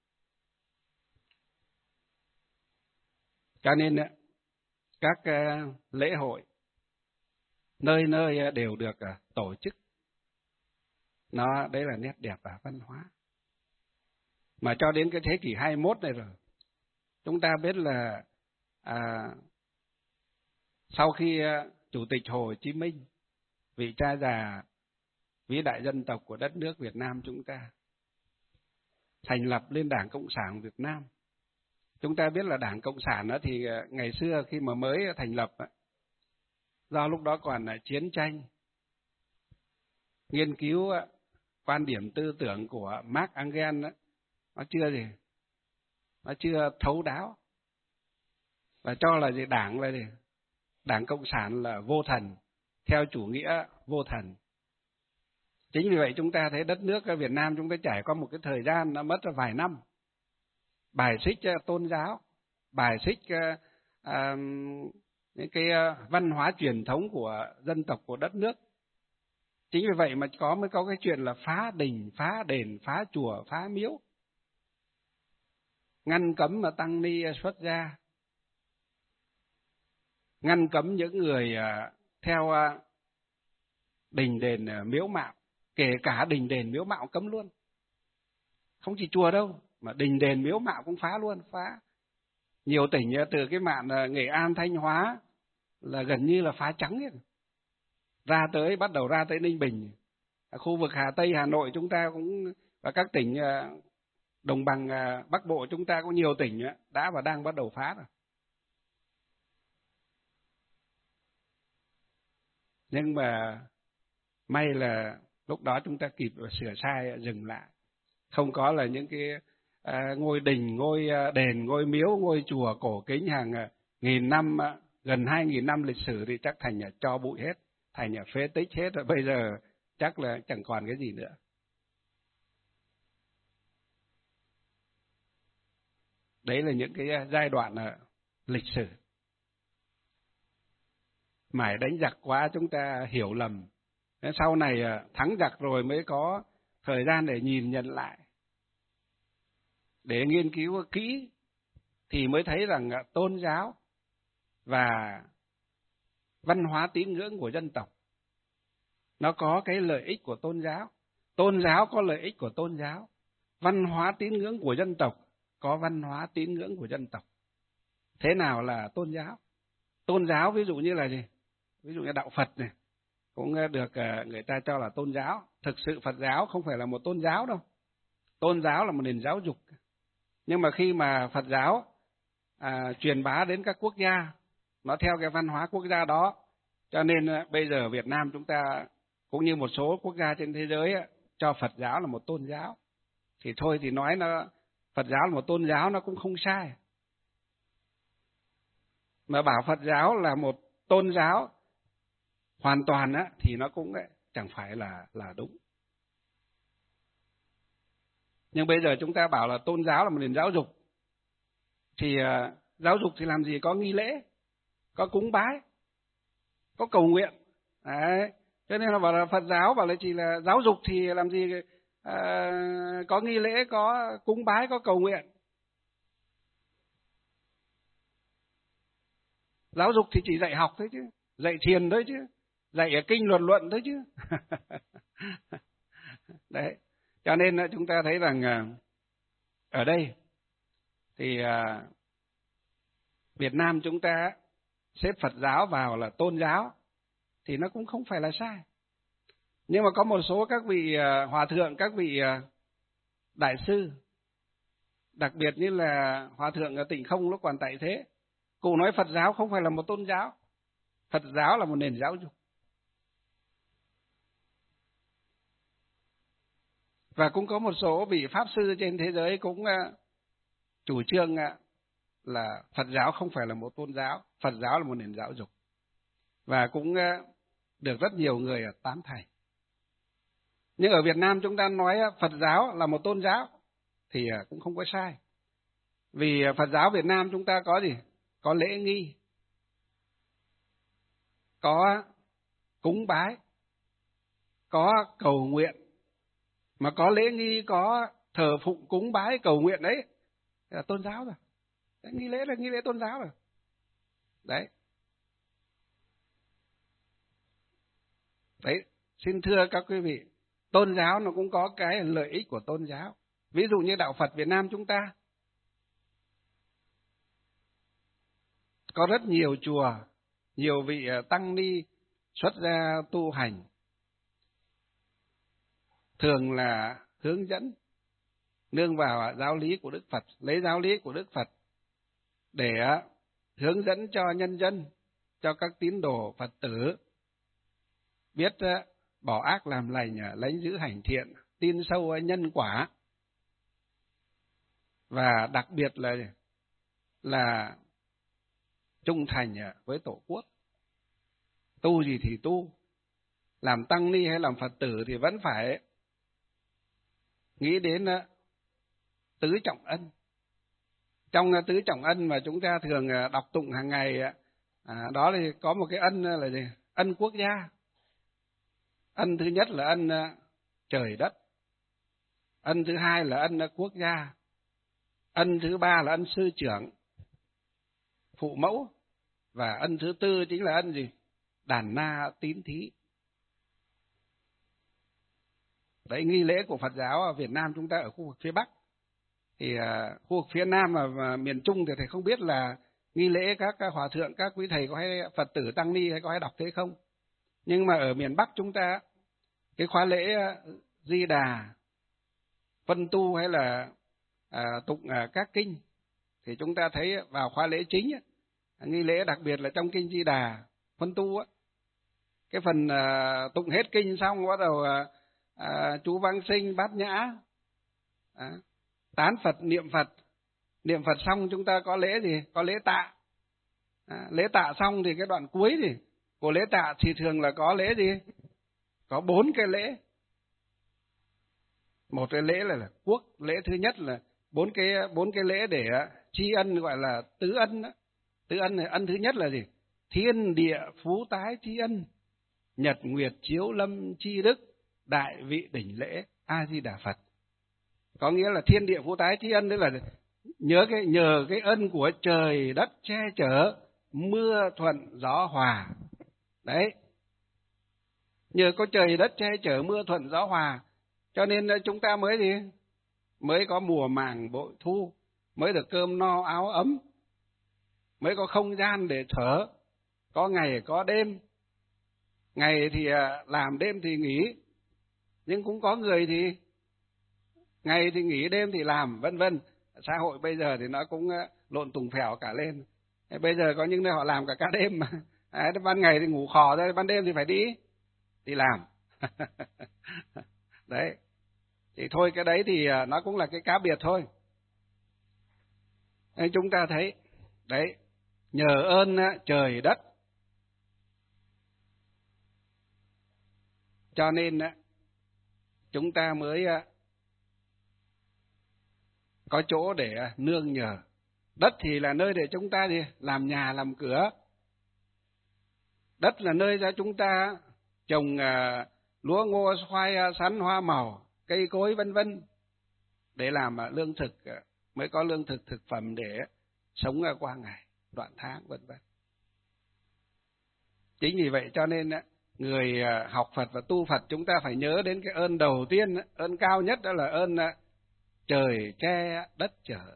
Cho nên các lễ hội nơi nơi đều được tổ chức. Nó đấy là nét đẹp và văn hóa. Mà cho đến cái thế kỷ hai mươi mốt này rồi, chúng ta biết là à, sau khi Chủ tịch Hồ Chí Minh, vị cha già vĩ đại dân tộc của đất nước Việt Nam chúng ta, thành lập lên Đảng Cộng sản Việt Nam. Chúng ta biết là Đảng Cộng sản đó thì ngày xưa khi mà mới thành lập, do lúc đó còn là chiến tranh, nghiên cứu quan điểm tư tưởng của Marx Engels đó, nó chưa gì, nó chưa thấu đáo, và cho là gì đảng là gì, Đảng Cộng sản là vô thần, theo chủ nghĩa vô thần. Chính vì vậy chúng ta thấy đất nước Việt Nam chúng ta trải qua một cái thời gian nó mất vài năm bài xích tôn giáo, bài xích à, những cái văn hóa truyền thống của dân tộc, của đất nước. Chính vì vậy mà có mới có cái chuyện là phá đình, phá đền, phá chùa, phá miếu, ngăn cấm mà tăng ni xuất gia, ngăn cấm những người theo đình đền miếu mạo, kể cả đình đền miếu mạo cấm luôn. Không chỉ chùa đâu, mà đình đền miếu mạo cũng phá luôn, phá. Nhiều tỉnh từ cái mạn Nghệ An, Thanh Hóa là gần như là phá trắng ấy. Ra tới, bắt đầu ra tới Ninh Bình, khu vực Hà Tây, Hà Nội chúng ta cũng, và các tỉnh đồng bằng Bắc Bộ chúng ta có nhiều tỉnh đã và đang bắt đầu phá rồi. Nhưng mà may là lúc đó chúng ta kịp sửa sai, dừng lại. Không có là những cái à, ngôi đình, ngôi đền, ngôi miếu, ngôi chùa cổ kính hàng nghìn năm, gần hai nghìn năm lịch sử thì chắc thành cho bụi hết, thành phế tích hết rồi. Bây giờ chắc là chẳng còn cái gì nữa. Đấy là những cái giai đoạn lịch sử. Mãi đánh giặc quá chúng ta hiểu lầm. Sau này thắng giặc rồi mới có thời gian để nhìn nhận lại, để nghiên cứu kỹ, thì mới thấy rằng tôn giáo và văn hóa tín ngưỡng của dân tộc nó có cái lợi ích của tôn giáo, tôn giáo có lợi ích của tôn giáo, văn hóa tín ngưỡng của dân tộc có văn hóa tín ngưỡng của dân tộc. Thế nào là tôn giáo? Tôn giáo ví dụ như là gì? Ví dụ như đạo Phật này cũng được người ta cho là tôn giáo. Thực sự Phật giáo không phải là một tôn giáo đâu. Tôn giáo là một nền giáo dục. Nhưng mà khi mà Phật giáo à, truyền bá đến các quốc gia, nó theo cái văn hóa quốc gia đó, cho nên bây giờ Việt Nam chúng ta cũng như một số quốc gia trên thế giới cho Phật giáo là một tôn giáo. Thì thôi thì nói nó Phật giáo là một tôn giáo nó cũng không sai. Mà bảo Phật giáo là một tôn giáo hoàn toàn á, thì nó cũng chẳng phải là là đúng. Nhưng bây giờ chúng ta bảo là tôn giáo là một nền giáo dục, thì uh, giáo dục thì làm gì có nghi lễ, có cúng bái, có cầu nguyện. Đấy. Cho nên là bảo là Phật giáo bảo là chỉ là giáo dục thì làm gì à, có nghi lễ, có cúng bái, có cầu nguyện. Giáo dục thì chỉ dạy học thôi chứ, dạy thiền thôi chứ, dạy kinh luật luận thôi chứ. Đấy, cho nên chúng ta thấy rằng ở đây thì Việt Nam chúng ta xếp Phật giáo vào là tôn giáo thì nó cũng không phải là sai. Nhưng mà có một số các vị hòa thượng, các vị đại sư, đặc biệt như là hòa thượng ở Tịnh Không lúc còn tại thế, cụ nói Phật giáo không phải là một tôn giáo, Phật giáo là một nền giáo dục. Và cũng có một số vị pháp sư trên thế giới cũng chủ trương là Phật giáo không phải là một tôn giáo, Phật giáo là một nền giáo dục. Và cũng được rất nhiều người tán thành. Nhưng ở Việt Nam chúng ta nói Phật giáo là một tôn giáo thì cũng không có sai. Vì Phật giáo Việt Nam chúng ta có gì? Có lễ nghi, có cúng bái, có cầu nguyện. Mà có lễ nghi, có thờ phụng cúng bái cầu nguyện đấy là tôn giáo rồi. Đấy, nghi lễ là nghi lễ tôn giáo rồi. Đấy. Đấy, xin thưa các quý vị, tôn giáo nó cũng có cái lợi ích của tôn giáo. Ví dụ như đạo Phật Việt Nam chúng ta có rất nhiều chùa, nhiều vị tăng ni xuất gia tu hành, thường là hướng dẫn, nương vào giáo lý của Đức Phật, lấy giáo lý của Đức Phật để hướng dẫn cho nhân dân, cho các tín đồ Phật tử biết bỏ ác làm lành, lấy giữ hành thiện, tin sâu nhân quả. Và đặc biệt là là trung thành với Tổ quốc. Tu gì thì tu, làm tăng ni hay làm Phật tử thì vẫn phải nghĩ đến tứ trọng ân. Trong tứ trọng ân mà chúng ta thường đọc tụng hàng ngày, à, đó thì có một cái ân là gì? Ân quốc gia. Ân thứ nhất là ân trời đất. Ân thứ hai là ân quốc gia. Ân thứ ba là ân sư trưởng, phụ mẫu. Và ân thứ tư chính là ân gì? Đàn na tín thí. Đấy, nghi lễ của Phật giáo ở Việt Nam chúng ta ở khu vực phía Bắc. Thì uh, khu vực phía Nam và, và miền Trung thì thầy không biết là nghi lễ các, các hòa thượng, các quý thầy có hay Phật tử tăng ni hay có hay đọc thế không. Nhưng mà ở miền Bắc chúng ta, cái khóa lễ uh, Di Đà, phân tu hay là uh, tụng uh, các kinh, thì chúng ta thấy vào khóa lễ chính, uh, nghi lễ đặc biệt là trong kinh Di Đà, phân tu, uh, cái phần uh, tụng hết kinh xong bắt đầu uh, À, chú Vãng Sinh, Bát Nhã, à, tán Phật, niệm Phật. Niệm Phật xong chúng ta có lễ gì? Có lễ tạ. À, lễ tạ xong thì cái đoạn cuối thì của lễ tạ thì thường là có lễ gì? Có bốn cái lễ. Một cái lễ là, là quốc, lễ thứ nhất là bốn cái bốn cái lễ để tri ân, gọi là tứ ân đó. Tứ ân này, ân thứ nhất là gì? Thiên địa phú tái tri ân, nhật nguyệt chiếu lâm tri đức, đại vị đỉnh lễ A Di Đà Phật. Có nghĩa là thiên địa phú tái tri ân, tức là nhớ cái nhờ cái ân của trời đất che chở, mưa thuận gió hòa. Đấy, nhờ có trời đất che chở, mưa thuận gió hòa, cho nên chúng ta mới gì? Mới có mùa màng bội thu, mới được cơm no áo ấm, mới có không gian để thở, có ngày có đêm. Ngày thì làm, đêm thì nghỉ. Nhưng cũng có người thì ngày thì nghỉ, đêm thì làm, vân vân. Xã hội bây giờ thì nó cũng lộn tùng phèo cả lên. Bây giờ có những nơi họ làm cả ca đêm mà. À, ban ngày thì ngủ khò ra, ban đêm thì phải đi đi làm. Đấy. Thì thôi, cái đấy thì nó cũng là cái cá biệt thôi. Nên chúng ta thấy đấy, nhờ ơn trời đất cho nên chúng ta mới có chỗ để nương nhờ. Đất thì là nơi để chúng ta gì? Làm nhà, làm cửa. Đất là nơi cho chúng ta trồng lúa ngô, khoai, sắn, hoa màu, cây cối vân vân để làm lương thực, mới có lương thực thực phẩm để sống qua ngày, đoạn tháng vân vân. Chính vì vậy cho nên người học Phật và tu Phật chúng ta phải nhớ đến cái ơn đầu tiên, ơn cao nhất đó là ơn trời che đất chở.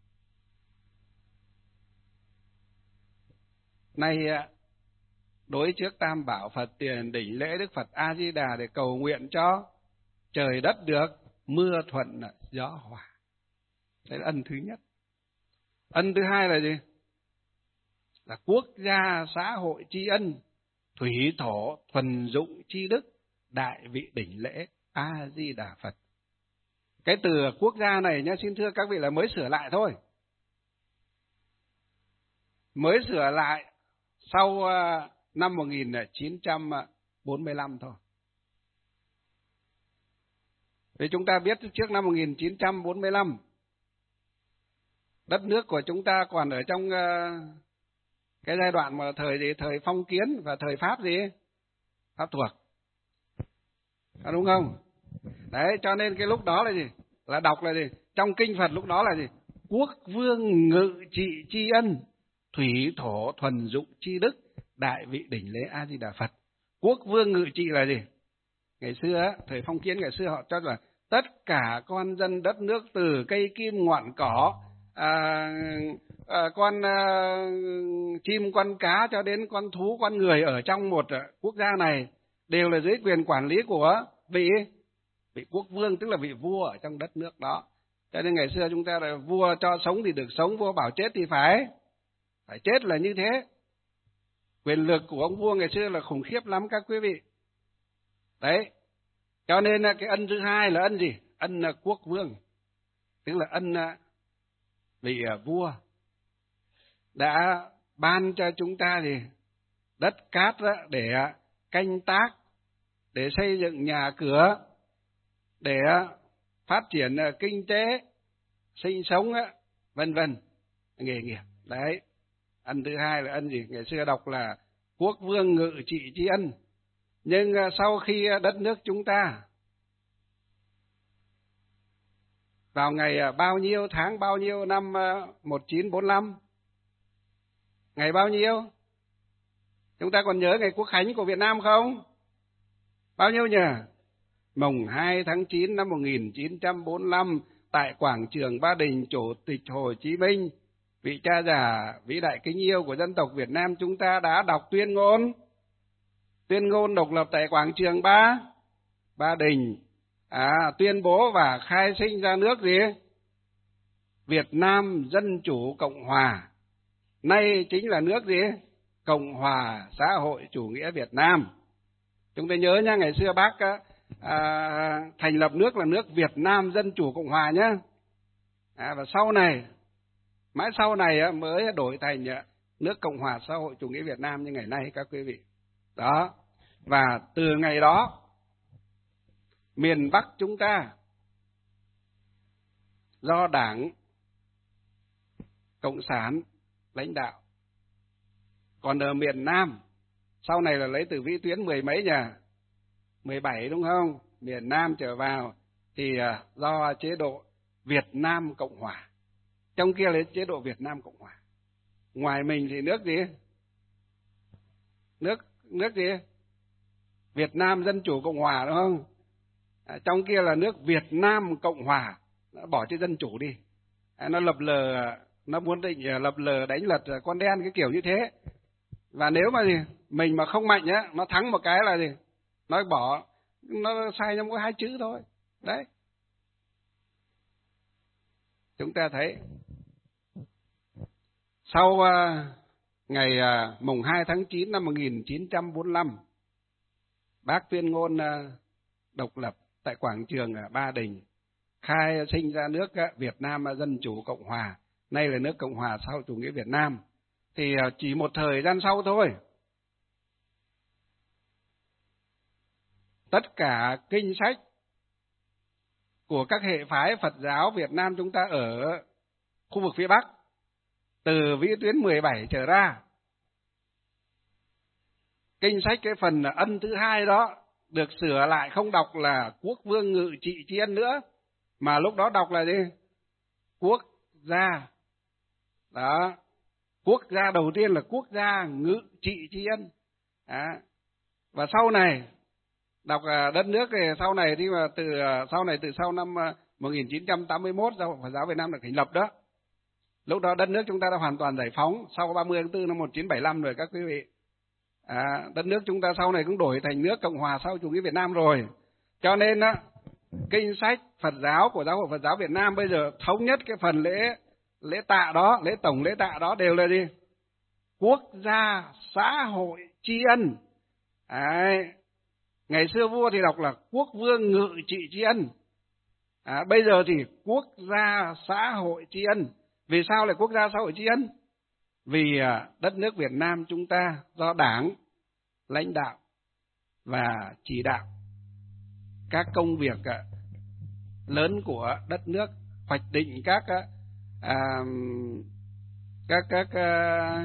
Nay đối trước Tam Bảo Phật tiền đỉnh lễ Đức Phật A Di Đà để cầu nguyện cho trời đất được mưa thuận gió hòa. Đấy là ân thứ nhất. Ân thứ hai là gì? Là quốc gia xã hội tri ân, thủy thổ thuần dụng tri đức, đại vị đỉnh lễ A Di Đà Phật. Cái từ quốc gia này nhá, xin thưa các vị là mới sửa lại thôi. Mới sửa lại sau năm một nghìn chín trăm bốn mươi lăm thôi. Vì chúng ta biết trước năm một nghìn chín trăm bốn mươi lăm, đất nước của chúng ta còn ở trong cái giai đoạn mà thời gì? Thời phong kiến và thời Pháp gì? Pháp thuộc. À, đúng không? Đấy, cho nên cái lúc đó là gì? Là đọc là gì? Trong kinh Phật lúc đó là gì? Quốc vương ngự trị tri ân, thủy thổ thuần dụng tri đức, đại vị đỉnh lễ A Di Đà Phật. Quốc vương ngự trị là gì? Ngày xưa, thời phong kiến ngày xưa họ cho là tất cả con dân đất nước từ cây kim ngọn cỏ, à, à, con à, chim con cá cho đến con thú con người ở trong một quốc gia này đều là dưới quyền quản lý của vị vị quốc vương, tức là vị vua ở trong đất nước đó. Cho nên ngày xưa chúng ta là vua cho sống thì được sống, vua bảo chết thì phải phải chết, là như thế. Quyền lực của ông vua ngày xưa là khủng khiếp lắm các quý vị. Đấy, cho nên cái ân thứ hai là ân gì? Ân quốc vương, tức là ân vị vua đã ban cho chúng ta gì? Đất cát để canh tác, để xây dựng nhà cửa, để phát triển kinh tế, sinh sống, vân vân, nghề nghiệp. Đấy, ân thứ hai là ân gì? Ngày xưa đọc là quốc vương ngự trị tri ân. Nhưng sau khi đất nước chúng ta vào ngày bao nhiêu, tháng bao nhiêu, năm một nghìn chín trăm bốn mươi lăm, ngày bao nhiêu? Chúng ta còn nhớ ngày quốc khánh của Việt Nam không? Bao nhiêu nhỉ? Mùng hai tháng chín năm một nghìn chín trăm bốn mươi lăm, tại quảng trường Ba Đình, Chủ tịch Hồ Chí Minh, vị cha già vĩ đại kính yêu của dân tộc Việt Nam chúng ta đã đọc tuyên ngôn, tuyên ngôn độc lập tại quảng trường Ba Ba Đình, à, tuyên bố và khai sinh ra nước gì? Việt Nam Dân Chủ Cộng Hòa. Nay chính là nước gì? Cộng Hòa Xã hội Chủ nghĩa Việt Nam. Chúng ta nhớ nha, ngày xưa bác à, thành lập nước là nước Việt Nam Dân Chủ Cộng Hòa nhá. À, và sau này, mãi sau này mới đổi thành nước Cộng Hòa Xã hội Chủ nghĩa Việt Nam như ngày nay các quý vị. Đó, và từ ngày đó, miền Bắc chúng ta do Đảng Cộng sản lãnh đạo. Còn ở miền Nam, sau này là lấy từ vĩ tuyến mười mấy nhỉ? mười bảy đúng không? Miền Nam trở vào thì do chế độ Việt Nam Cộng Hòa. Trong kia là chế độ Việt Nam Cộng Hòa. Ngoài mình thì nước gì? Nước nước gì? Việt Nam Dân Chủ Cộng Hòa đúng không? À, trong kia là nước Việt Nam Cộng Hòa, nó bỏ chữ dân chủ đi. À, nó lập lờ, nó muốn định lập lờ đánh lật con đen cái kiểu như thế. Và nếu mà gì, mình mà không mạnh á, nó thắng một cái là gì? Nó bỏ, nó sai trong có hai chữ thôi. Đấy. Chúng ta thấy sau uh, ngày uh, mùng hai tháng chín năm một nghìn chín trăm bốn mươi lăm, bác tuyên ngôn uh, độc lập tại quảng trường uh, Ba Đình, khai sinh ra nước uh, Việt Nam Dân Chủ Cộng Hòa, nay là nước Cộng Hòa Xã hội Chủ nghĩa Việt Nam. Thì uh, chỉ một thời gian sau thôi, tất cả kinh sách của các hệ phái Phật giáo Việt Nam chúng ta ở khu vực phía Bắc, từ vĩ tuyến mười bảy trở ra, kinh sách cái phần ân thứ hai đó được sửa lại, không đọc là quốc vương ngự trị tri ân nữa, mà lúc đó đọc là gì? Quốc gia. Đó, quốc gia đầu tiên là quốc gia ngự trị tri ân. Đó. Và sau này đọc đất nước thì sau này thì mà từ sau này từ sau năm một nghìn chín trăm tám mươi mốt giáo hội Phật giáo Việt Nam được thành lập đó. Lúc đó đất nước chúng ta đã hoàn toàn giải phóng sau ba mươi tháng tư năm một nghìn chín trăm bảy mươi lăm rồi các quý vị. À, đất nước chúng ta sau này cũng đổi thành nước Cộng hòa sau chủ nghĩa Việt Nam rồi. Cho nên á, kinh sách Phật giáo của giáo hội Phật giáo Việt Nam bây giờ thống nhất cái phần lễ lễ tạ đó, lễ tổng lễ tạ đó đều là gì? Quốc gia xã hội tri ân. Đấy. Ngày xưa vua thì đọc là quốc vương ngự trị tri ân. À, bây giờ thì quốc gia xã hội tri ân. Vì sao lại quốc gia xã hội tri ân? Vì à, đất nước Việt Nam chúng ta do Đảng lãnh đạo và chỉ đạo các công việc à, lớn của đất nước, hoạch định các à, các các à,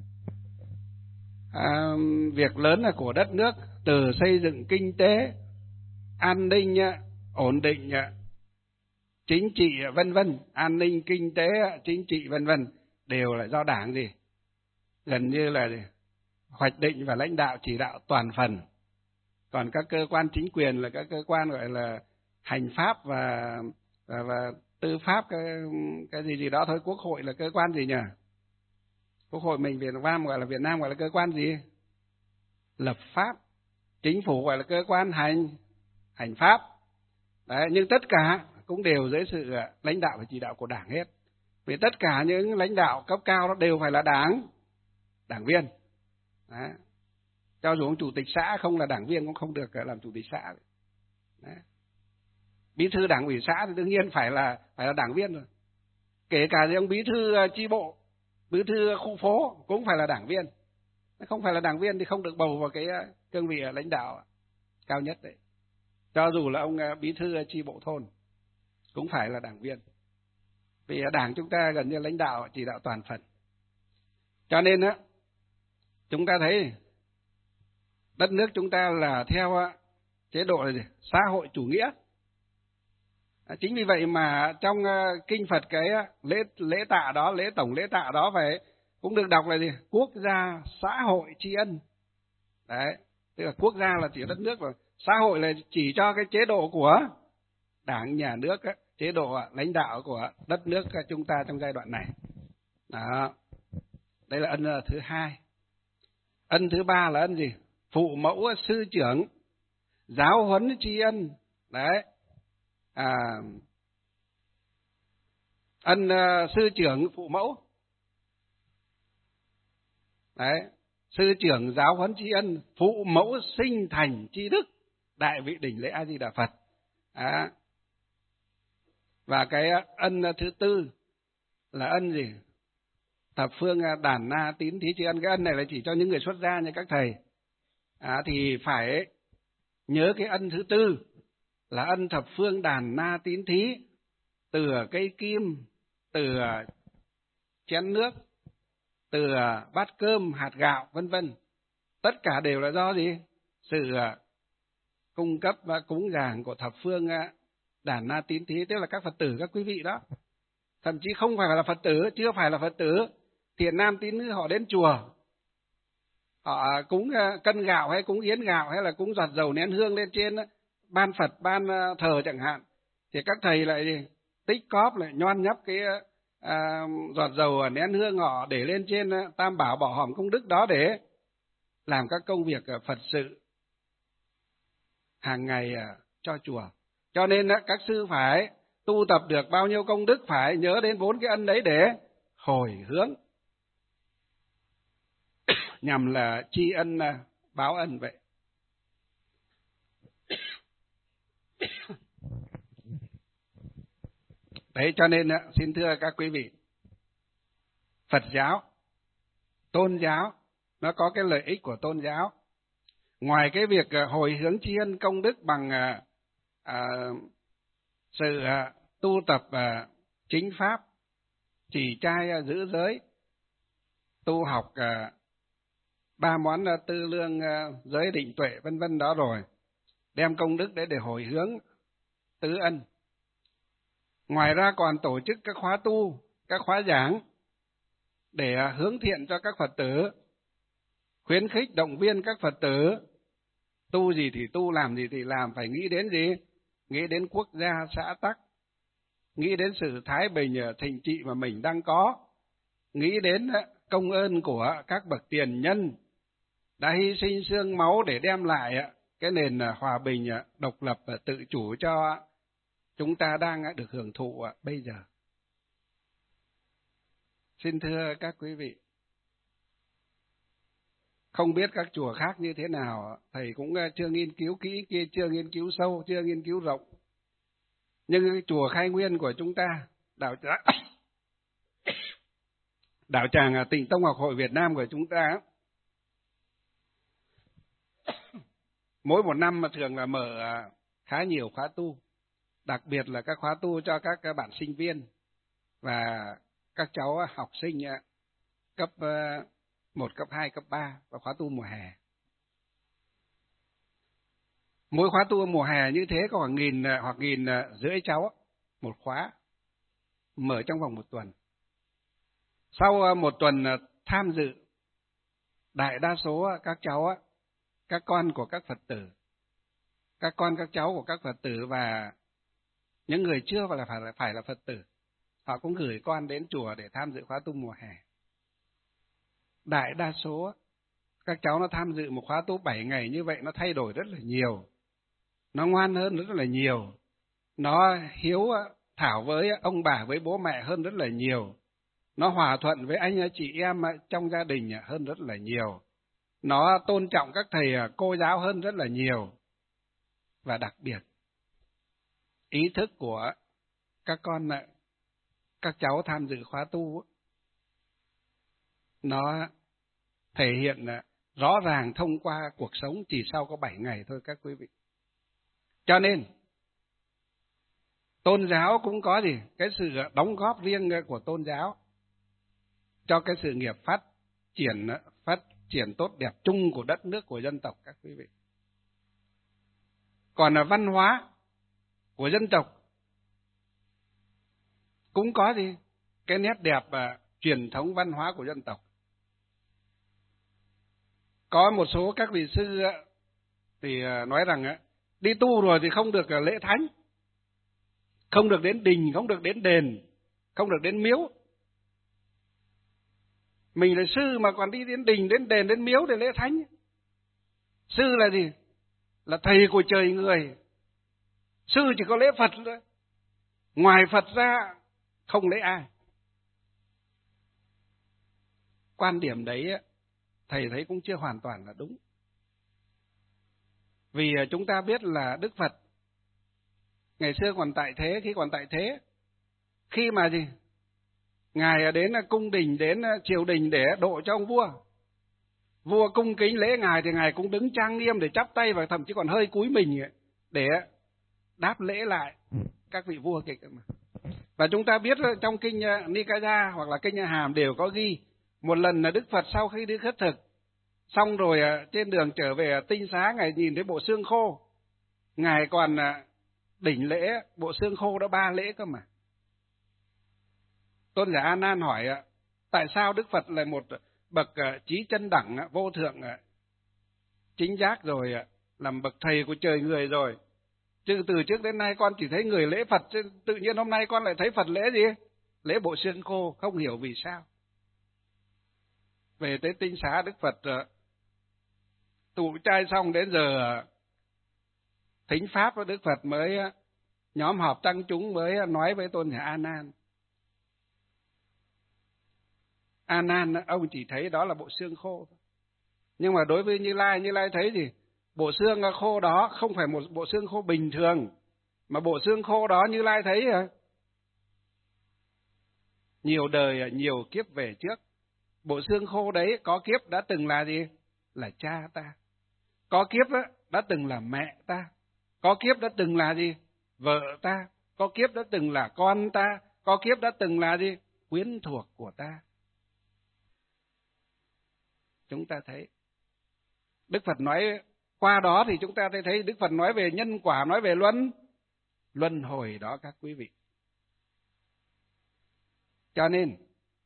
à, việc lớn của đất nước, từ xây dựng kinh tế, an ninh, ổn định, chính trị vân vân, an ninh kinh tế, chính trị vân vân đều là do Đảng gì gần như là gì? Hoạch định và lãnh đạo chỉ đạo toàn phần. Còn các cơ quan chính quyền là các cơ quan gọi là hành pháp và và, và tư pháp, cái, cái gì gì đó thôi. Quốc hội là cơ quan gì nhỉ? Quốc hội mình Việt Nam gọi là Việt Nam gọi là cơ quan gì? Lập pháp. Chính phủ gọi là cơ quan hành hành pháp. Đấy, nhưng tất cả cũng đều dưới sự lãnh đạo và chỉ đạo của Đảng hết. Vì tất cả những lãnh đạo cấp cao đó đều phải là đảng đảng viên. Đấy. Cho dù ông chủ tịch xã không là đảng viên cũng không được làm chủ tịch xã. Đấy. Bí thư đảng ủy xã thì đương nhiên phải là phải là đảng viên rồi. Kể cả ông bí thư chi bộ, bí thư khu phố cũng phải là đảng viên. Không phải là đảng viên thì không được bầu vào cái cương vị lãnh đạo cao nhất đấy. Cho dù là ông bí thư chi bộ thôn cũng phải là đảng viên. Vì Đảng chúng ta gần như lãnh đạo chỉ đạo toàn phần. Cho nên á, chúng ta thấy đất nước chúng ta là theo chế độ là gì? Xã hội chủ nghĩa. Chính vì vậy mà trong kinh Phật cái lễ lễ tạ đó, lễ tổng lễ tạ đó phải cũng được đọc là gì? Quốc gia xã hội tri ân. Đấy, tức là quốc gia là chỉ đất nước, và xã hội là chỉ cho cái chế độ của Đảng, nhà nước, chế độ lãnh đạo của đất nước chúng ta trong giai đoạn này. Đó. Đây là ân thứ hai. Ân thứ ba là ân gì? Phụ mẫu sư trưởng, giáo huấn tri ân. Đấy. À, ân uh, sư trưởng phụ mẫu. Đấy. Sư trưởng giáo huấn tri ân, phụ mẫu sinh thành tri đức, đại vị đỉnh lễ A Di Đà Phật. Đó. Và cái ân thứ tư là ân gì? Thập phương đàn na tín thí tri ân. Cái ân này là chỉ cho những người xuất gia như các thầy. À, thì phải nhớ cái ân thứ tư là ân thập phương đàn na tín thí, từ cây kim, từ chén nước, từ bát cơm, hạt gạo, vân vân. Tất cả đều là do gì? Sự cung cấp và cúng dường của thập phương đàn na tín thí, tức là các Phật tử, các quý vị đó. Thậm chí không phải là Phật tử, chưa phải là Phật tử, thiện nam tín nữ họ đến chùa, họ cúng cân gạo hay cúng yến gạo hay là cúng giọt dầu nén hương lên trên ban Phật, ban thờ chẳng hạn, thì các thầy lại gì? Tích cóp lại nhoan nhấp cái à, giọt dầu nén hương họ để lên trên tam bảo bỏ hòm công đức đó để làm các công việc Phật sự hàng ngày cho chùa. Cho nên các sư phải tu tập được bao nhiêu công đức phải nhớ đến bốn cái ân đấy để hồi hướng, nhằm là tri ân báo ân vậy. Đấy, cho nên xin thưa các quý vị, Phật giáo, tôn giáo, nó có cái lợi ích của tôn giáo. Ngoài cái việc hồi hướng tri ân công đức bằng à, à, sự à, tu tập à, chính pháp, trì trai à, giữ giới, tu học à, ba món à, tư lương, à, giới định tuệ vân vân đó rồi, đem công đức đấy để hồi hướng tứ ân. Ngoài ra còn tổ chức các khóa tu, các khóa giảng để hướng thiện cho các Phật tử, khuyến khích động viên các Phật tử, tu gì thì tu, làm gì thì làm, phải nghĩ đến gì? Nghĩ đến quốc gia xã tắc, nghĩ đến sự thái bình thịnh trị mà mình đang có, nghĩ đến công ơn của các bậc tiền nhân đã hy sinh xương máu để đem lại cái nền hòa bình, độc lập và tự chủ cho chúng ta đang được hưởng thụ bây giờ. Xin thưa các quý vị, không biết các chùa khác như thế nào, thầy cũng chưa nghiên cứu kỹ, kia chưa nghiên cứu sâu, chưa nghiên cứu rộng. Nhưng cái chùa Khai Nguyên của chúng ta, đạo tràng, đạo tràng Tịnh Tông Học Hội Việt Nam của chúng ta, mỗi một năm mà thường là mở khá nhiều khóa tu, đặc biệt là các khóa tu cho các bạn sinh viên và các cháu học sinh cấp một, cấp hai, cấp ba và khóa tu mùa hè. Mỗi khóa tu mùa hè như thế có khoảng nghìn hoặc nghìn rưỡi cháu một khóa, mở trong vòng một tuần. Sau một tuần tham dự, đại đa số các cháu, các con của các Phật tử, các con các cháu của các Phật tử và những người chưa phải là phải, phải là Phật tử, họ cũng gửi con đến chùa để tham dự khóa tu mùa hè. Đại đa số các cháu nó tham dự một khóa tu bảy ngày như vậy, nó thay đổi rất là nhiều, nó ngoan hơn rất là nhiều, nó hiếu thảo với ông bà với bố mẹ hơn rất là nhiều, nó hòa thuận với anh chị em trong gia đình hơn rất là nhiều, nó tôn trọng các thầy cô giáo hơn rất là nhiều. Và đặc biệt, ý thức của các con, các cháu tham dự khóa tu, nó thể hiện rõ ràng thông qua cuộc sống chỉ sau có bảy ngày thôi các quý vị. Cho nên, tôn giáo cũng có gì? Cái sự đóng góp riêng của tôn giáo cho cái sự nghiệp phát triển, phát triển tốt đẹp chung của đất nước, của dân tộc các quý vị. Còn là văn hóa của dân tộc cũng có gì? Cái nét đẹp và truyền thống văn hóa của dân tộc. Có một số các vị sư thì nói rằng đi tu rồi thì không được lễ thánh, không được đến đình, không được đến đền, không được đến miếu. Mình là sư mà còn đi đến đình, đến đền, đến miếu để lễ thánh. Sư là gì? Là thầy của trời người. Sư chỉ có lễ Phật thôi. Ngoài Phật ra không lễ ai. Quan điểm đấy thầy thấy cũng chưa hoàn toàn là đúng. Vì chúng ta biết là Đức Phật ngày xưa còn tại thế, khi còn tại thế, khi mà gì? Ngài đến cung đình, đến triều đình để độ cho ông vua. Vua cung kính lễ Ngài thì Ngài cũng đứng trang nghiêm để chắp tay và thậm chí còn hơi cúi mình để đáp lễ lại các vị vua kịch. Và chúng ta biết trong kinh Nikaya hoặc là kinh Hàm đều có ghi một lần là Đức Phật sau khi đi khất thực, xong rồi trên đường trở về tinh xá, Ngài nhìn thấy bộ xương khô, Ngài còn đỉnh lễ bộ xương khô đó ba lễ cơ mà. Tôn giả A Nan hỏi tại sao Đức Phật là một bậc trí chân đẳng, vô thượng, chính giác rồi, làm bậc thầy của trời người rồi, chứ từ trước đến nay con chỉ thấy người lễ Phật, tự nhiên hôm nay con lại thấy Phật lễ gì? Lễ bộ xương khô, không hiểu vì sao. Về tới tinh xá, Đức Phật tụ trai xong đến giờ thính pháp, Đức Phật mới nhóm họp tăng chúng mới nói với Tôn giả A Nan. A Nan ông chỉ thấy đó là bộ xương khô, nhưng mà đối với Như Lai, Như Lai thấy gì? Bộ xương khô đó không phải một bộ xương khô bình thường, mà bộ xương khô đó Như Lai thấy nhiều đời, nhiều kiếp về trước. Bộ xương khô đấy có kiếp đã từng là gì? Là cha ta. Có kiếp đã từng là mẹ ta. Có kiếp đã từng là gì? Vợ ta. Có kiếp đã từng là con ta. Có kiếp đã từng là gì? Quyến thuộc của ta. Chúng ta thấy Đức Phật nói Qua đó thì chúng ta thấy Đức Phật nói về nhân quả, nói về luân luân hồi đó các quý vị. Cho nên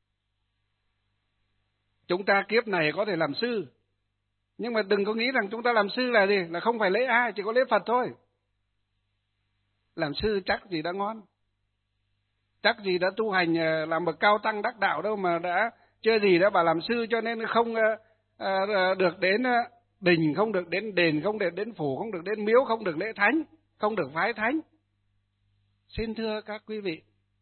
chúng ta kiếp này có thể làm sư, nhưng mà đừng có nghĩ rằng chúng ta làm sư là gì? Là không phải lễ ai, chỉ có lễ Phật thôi. Làm sư chắc gì đã ngon, chắc gì đã tu hành làm bậc cao tăng đắc đạo đâu mà đã chưa gì đã bảo làm sư, cho nên không uh, được đến đình, không được đến đền, không được đến phủ, không được đến miếu, không được lễ thánh, không được vái thánh. Xin thưa các quý vị,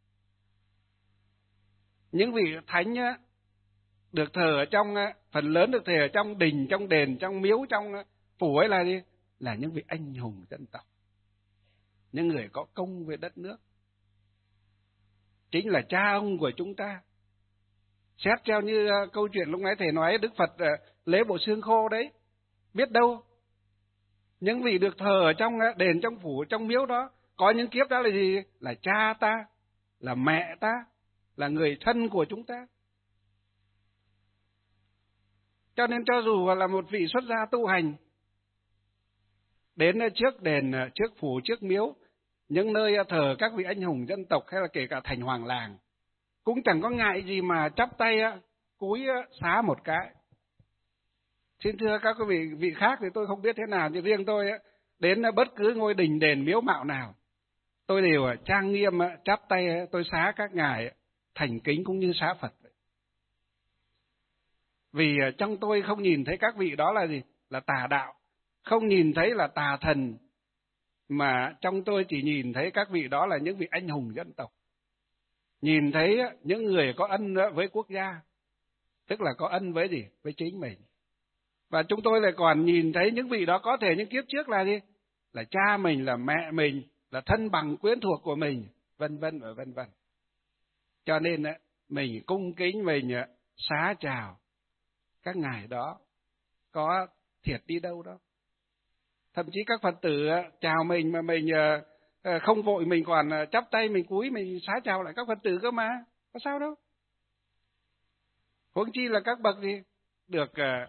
những vị thánh nhá, được thờ ở trong, phần lớn được thờ ở trong đình, trong đền, trong miếu, trong phủ ấy là gì? Là những vị anh hùng dân tộc, những người có công với đất nước, chính là cha ông của chúng ta. Xét theo như câu chuyện lúc nãy thầy nói, Đức Phật lấy bộ xương khô đấy, biết đâu những vị được thờ ở trong đền, trong phủ, trong miếu đó, có những kiếp đó là gì? Là cha ta, là mẹ ta, là người thân của chúng ta. Cho nên cho dù là một vị xuất gia tu hành, đến trước đền, trước phủ, trước miếu, những nơi thờ các vị anh hùng dân tộc, hay là kể cả thành hoàng làng, cũng chẳng có ngại gì mà chắp tay cúi xá một cái. Xin thưa các quý vị, vị khác thì tôi không biết thế nào, nhưng riêng tôi đến bất cứ ngôi đình đền miếu mạo nào, tôi đều trang nghiêm chắp tay tôi xá các ngài, thành kính cũng như xá Phật. Vì trong tôi không nhìn thấy các vị đó là gì? Là tà đạo, không nhìn thấy là tà thần, mà trong tôi chỉ nhìn thấy các vị đó là những vị anh hùng dân tộc, nhìn thấy những người có ân với quốc gia, tức là có ân với gì? Với chính mình. Và chúng tôi lại còn nhìn thấy những vị đó có thể những kiếp trước là gì? Là cha mình, là mẹ mình, là thân bằng quyến thuộc của mình, vân vân và vân vân. Cho nên mình cung kính, mình xá chào các ngài đó, có thiệt đi đâu đâu. Thậm chí các Phật tử chào mình mà mình không vội, mình còn chắp tay, mình cúi, mình xá chào lại các Phật tử cơ mà, có sao đâu. Huống chi là các bậc gì được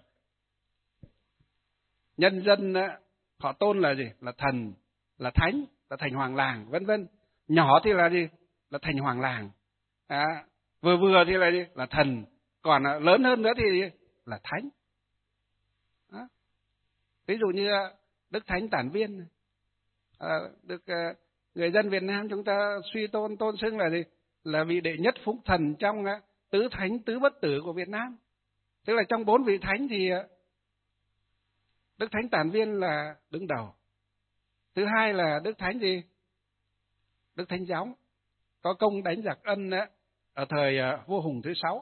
nhân dân họ tôn là gì? Là thần, là thánh, là thành hoàng làng, vân vân. Nhỏ thì là gì? Là thành hoàng làng. À, vừa vừa thì là gì? Là thần. Còn lớn hơn nữa thì là thánh. Đó. Ví dụ như Đức Thánh Tản Viên, à, được uh, người dân Việt Nam chúng ta suy tôn tôn xưng là gì? Là vị đệ nhất phúc thần trong uh, tứ thánh tứ bất tử của Việt Nam. Tức là trong bốn vị thánh thì uh, Đức Thánh Tản Viên là đứng đầu. Thứ hai là Đức Thánh gì? Đức Thánh Gióng, có công đánh giặc Ân uh, ở thời uh, vua Hùng thứ sáu.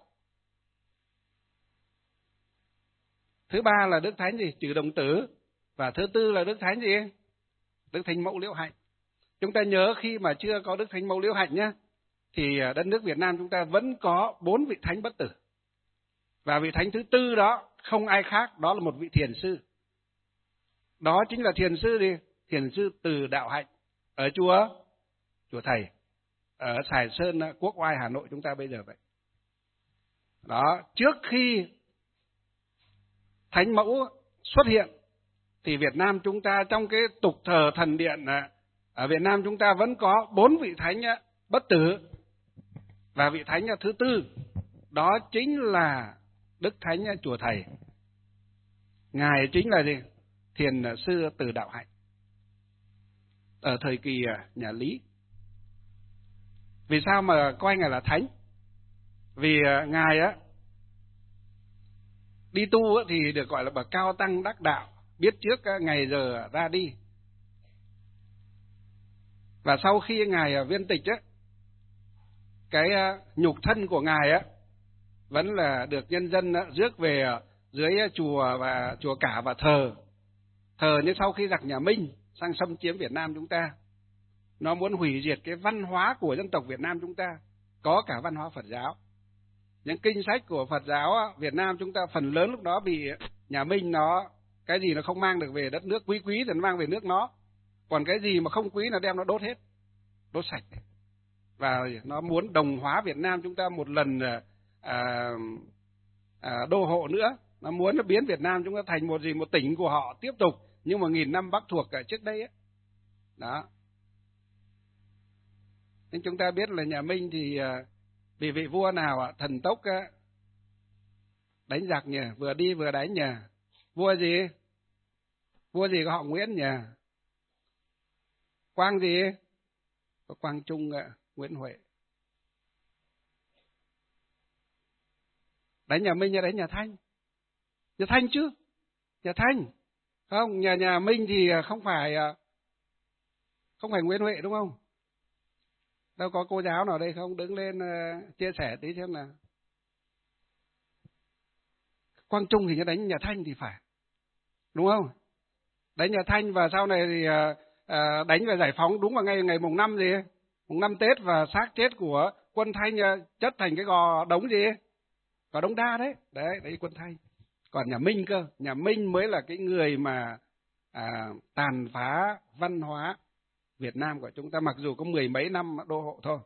Thứ ba là Đức Thánh gì? Trừ Đồng Tử. Và thứ tư là Đức Thánh gì? Đức Thánh Mẫu Liễu Hạnh. Chúng ta nhớ khi mà chưa có Đức Thánh Mẫu Liễu Hạnh nhá, thì đất nước Việt Nam chúng ta vẫn có bốn vị thánh bất tử. Và vị thánh thứ tư đó không ai khác, đó là một vị thiền sư. Đó chính là thiền sư gì? Thiền sư Từ Đạo Hạnh ở chùa chùa Thầy, ở Sài Sơn, Quốc Oai, Hà Nội chúng ta bây giờ vậy. Đó, trước khi Thánh Mẫu xuất hiện thì Việt Nam chúng ta trong cái tục thờ thần điện, ở Việt Nam chúng ta vẫn có bốn vị thánh bất tử. Và vị thánh thứ tư đó chính là Đức Thánh chùa Thầy. Ngài chính là gì? Thiền sư Từ Đạo Hạnh ở thời kỳ nhà Lý. Vì sao mà coi ngài là thánh? Vì ngài á đi tu thì được gọi là bậc cao tăng đắc đạo, biết trước ngày giờ ra đi. Và sau khi ngài viên tịch á, cái nhục thân của ngài á vẫn là được nhân dân rước về dưới chùa và chùa Cả và thờ. Thờ như sau khi giặc nhà Minh sang xâm chiếm Việt Nam chúng ta, nó muốn hủy diệt cái văn hóa của dân tộc Việt Nam chúng ta, có cả văn hóa Phật giáo. Những kinh sách của Phật giáo Việt Nam chúng ta phần lớn lúc đó bị nhà Minh nó, cái gì nó không mang được về đất nước quý quý thì nó mang về nước nó. Còn cái gì mà không quý nó đem nó đốt hết, đốt sạch. Và nó muốn đồng hóa Việt Nam chúng ta một lần à, à, đô hộ nữa. Nó muốn nó biến Việt Nam chúng ta thành một gì, một tỉnh của họ tiếp tục. nhưng mà nghìn năm Bắc thuộc ở trước đây ấy. Đó. Nên chúng ta biết là nhà Minh thì vì vị vua nào ạ? Thần tốc đánh giặc nhỉ, vừa đi vừa đánh nhỉ. Vua gì? Vua gì có họ Nguyễn nhỉ? Quang gì? Có Quang Trung, Nguyễn Huệ. Đánh nhà Minh hay đánh nhà Thanh? Nhà Thanh chứ. Nhà Thanh. Không, nhà nhà Minh thì không phải không phải Nguyễn Huệ đúng không? Đâu có cô giáo nào đây không? Đứng lên uh, chia sẻ tí xem nào. Quang Trung thì nó đánh nhà Thanh thì phải. Đúng không? Đánh nhà Thanh và sau này thì uh, uh, đánh về giải phóng đúng vào ngày ngày mùng năm gì? Mùng năm Tết, và xác chết của quân Thanh uh, chất thành cái gò đống gì? Gò Đống Đa đấy. Đấy, đấy quân Thanh. Còn nhà Minh cơ, nhà Minh mới là cái người mà à, tàn phá văn hóa Việt Nam của chúng ta, mặc dù có mười mấy năm đô hộ thôi.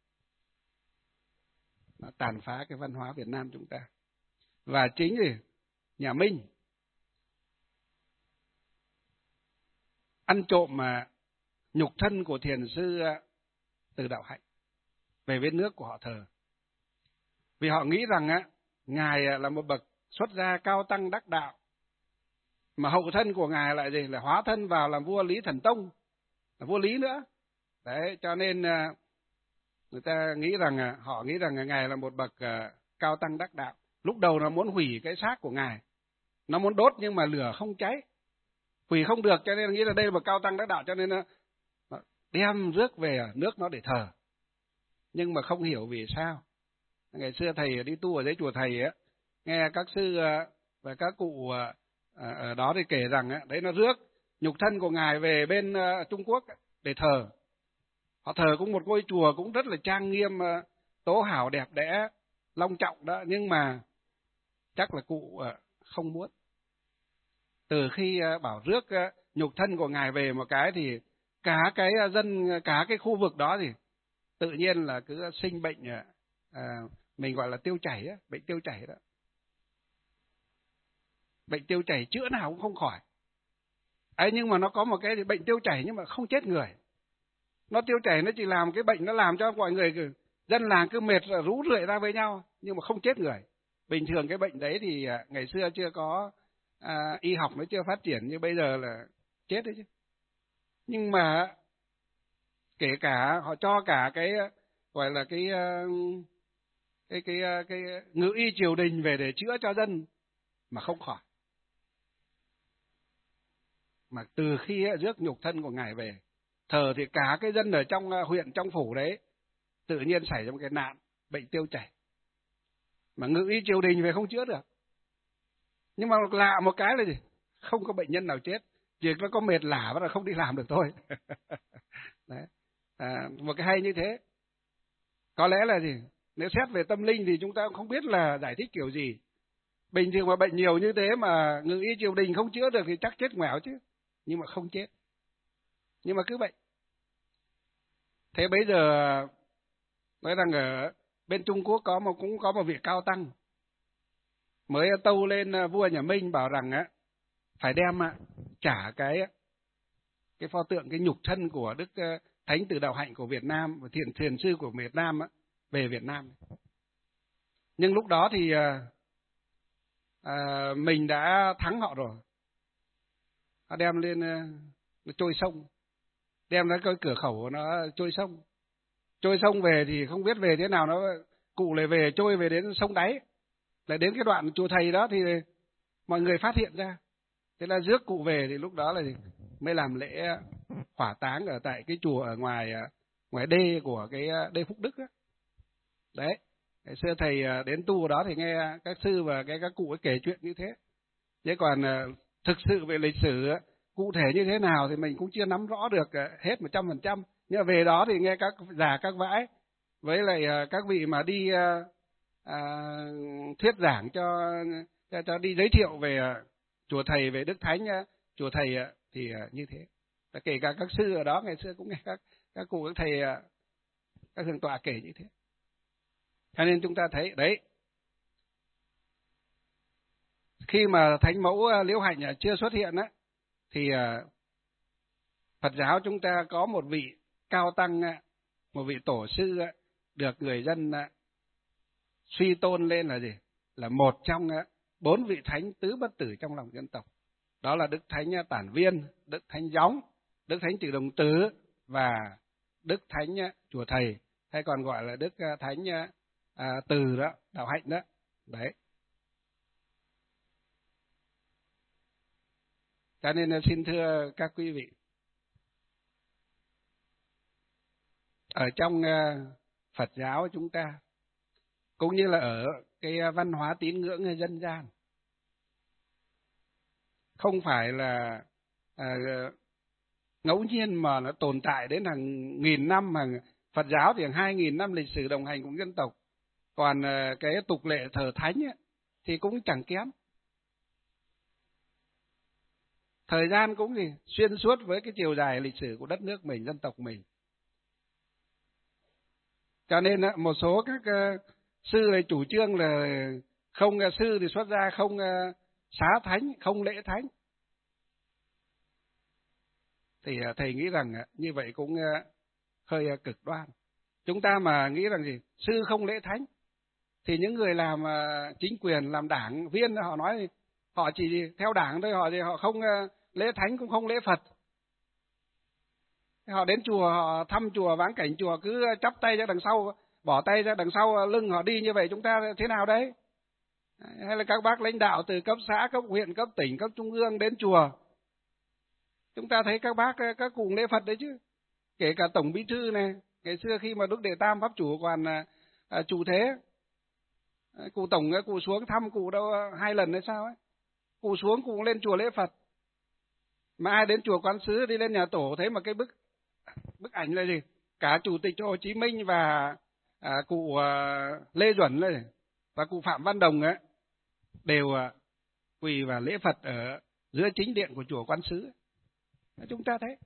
Nó tàn phá cái văn hóa Việt Nam chúng ta. Và chính thì nhà Minh ăn trộm mà nhục thân của thiền sư Từ Đạo Hạnh về bên nước của họ thờ. Vì họ nghĩ rằng á, ngài là một bậc xuất gia cao tăng đắc đạo, mà hậu thân của ngài lại gì? Là hóa thân vào làm vua Lý Thần Tông, là vua Lý nữa. Đấy, cho nên người ta nghĩ rằng, họ nghĩ rằng ngài là một bậc cao tăng đắc đạo. Lúc đầu nó muốn hủy cái xác của ngài, nó muốn đốt nhưng mà lửa không cháy, hủy không được, cho nên nghĩ là đây là một cao tăng đắc đạo, cho nên nó đem rước về nước nó để thờ. Nhưng mà không hiểu vì sao. Ngày xưa thầy đi tu ở dưới chùa thầy á, nghe các sư và các cụ ở đó thì kể rằng đấy nó rước nhục thân của ngài về bên Trung Quốc để thờ. Họ thờ cũng một ngôi chùa cũng rất là trang nghiêm, tố hảo đẹp đẽ, long trọng đó, nhưng mà chắc là cụ không muốn. Từ khi bảo rước nhục thân của ngài về một cái thì cả cái dân, cả cái khu vực đó thì tự nhiên là cứ sinh bệnh, à, mình gọi là tiêu chảy á, bệnh tiêu chảy đó. Bệnh tiêu chảy chữa nào cũng không khỏi. Ấy, nhưng mà nó có một cái bệnh tiêu chảy nhưng mà không chết người. Nó tiêu chảy nó chỉ làm cái bệnh, nó làm cho mọi người cứ, dân làng cứ mệt rú rượi ra với nhau, nhưng mà không chết người. Bình thường cái bệnh đấy thì ngày xưa chưa có à, y học nó chưa phát triển như bây giờ là chết đấy chứ. Nhưng mà kể cả họ cho cả cái gọi là cái cái cái cái, cái ngự y triều đình về để chữa cho dân mà không khỏi. Mà từ khi rước nhục thân của ngài về thờ thì cả cái dân ở trong huyện, trong phủ đấy tự nhiên xảy ra một cái nạn bệnh tiêu chảy, mà ngự y triều đình về không chữa được. Nhưng mà lạ một cái là gì? Không có bệnh nhân nào chết, chỉ nó có mệt lả và là không đi làm được thôi. Đấy. À, một cái hay như thế. Có lẽ là gì? Nếu xét về tâm linh thì chúng ta cũng không biết là giải thích kiểu gì. Bình thường mà bệnh nhiều như thế mà ngự y triều đình không chữa được thì chắc chết ngoẻo chứ. Nhưng mà không chết. Nhưng mà cứ bệnh. Thế bây giờ nói rằng ở bên Trung Quốc có một, cũng có một vị cao tăng mới tâu lên vua nhà Minh bảo rằng á, phải đem trả cái cái pho tượng, cái nhục thân của Đức Thánh Từ Đạo Hạnh của Việt Nam và thiền thiền sư của Việt Nam á, về Việt Nam. Nhưng lúc đó thì à, mình đã thắng họ rồi. Họ đem lên nó trôi sông, đem nó cái cửa khẩu nó trôi sông. Trôi sông về thì không biết về thế nào, nó cụ lại về trôi về đến sông đáy. Lại đến cái đoạn chùa thầy đó thì mọi người phát hiện ra. Thế là rước cụ về thì lúc đó là mới làm lễ hỏa táng ở tại cái chùa ở ngoài ngoài đê của cái đê Phúc Đức đó. Đấy. Ngày xưa thầy đến tu ở đó thì nghe các sư và cái các cụ ấy kể chuyện như thế. Chứ còn thực sự về lịch sử cụ thể như thế nào thì mình cũng chưa nắm rõ được hết một trăm phần trăm. Nhưng mà về đó thì nghe các già các vãi với lại các vị mà đi à, thuyết giảng cho, cho cho đi giới thiệu về chùa thầy, về Đức Thánh chùa thầy thì như thế. Kể cả các sư ở đó ngày xưa cũng nghe các các cụ các thầy, các thượng tọa kể như thế. Cho nên chúng ta thấy đấy, khi mà Thánh Mẫu Liễu Hạnh chưa xuất hiện á, thì Phật giáo chúng ta có một vị cao tăng, một vị tổ sư được người dân suy tôn lên là gì? Là một trong bốn vị thánh tứ bất tử trong lòng dân tộc. Đó là Đức Thánh Tản Viên, Đức Thánh Gióng, Đức Thánh Trừ Đồng Tứ và Đức Thánh Chùa Thầy, hay còn gọi là Đức Thánh à, Từ đó, Đạo Hạnh đó. Đấy. Cho nên xin thưa các quý vị, ở trong Phật giáo chúng ta, cũng như là ở cái văn hóa tín ngưỡng dân gian, không phải là à, ngẫu nhiên mà nó tồn tại đến hàng nghìn năm. Hàng Phật giáo thì hàng hai nghìn năm lịch sử đồng hành cùng dân tộc, còn à, cái tục lệ thờ thánh ấy, thì cũng chẳng kém. Thời gian cũng gì xuyên suốt với cái chiều dài lịch sử của đất nước mình, dân tộc mình. Cho nên một số các sư này chủ trương là không sư thì xuất ra không xá thánh, không lễ thánh. Thì thầy nghĩ rằng như vậy cũng hơi cực đoan. Chúng ta mà nghĩ rằng gì sư không lễ thánh, thì những người làm chính quyền, làm đảng viên họ nói họ chỉ theo đảng thôi, họ thì họ không lễ thánh cũng không lễ Phật. Họ đến chùa, họ thăm chùa, vãng cảnh chùa cứ chắp tay ra đằng sau, bỏ tay ra đằng sau lưng họ đi như vậy, chúng ta thế nào đấy? Hay là các bác lãnh đạo từ cấp xã, cấp huyện, cấp tỉnh, cấp trung ương đến chùa, chúng ta thấy các bác các cụ lễ Phật đấy chứ. Kể cả Tổng Bí thư này, ngày xưa khi mà Đức Đệ Tam Pháp Chủ còn à, chủ thế, cụ Tổng cụ xuống thăm cụ đâu hai lần hay sao ấy, cụ xuống cụ lên chùa lễ Phật. Mà ai đến chùa Quán Sứ, đi lên nhà tổ thấy mà cái bức bức ảnh là gì? Cả Chủ tịch Hồ Chí Minh và à, cụ à, Lê Duẩn này, và cụ Phạm Văn Đồng ấy, đều à, quỳ và lễ Phật ở giữa chính điện của chùa Quán Sứ. Chúng ta thấy.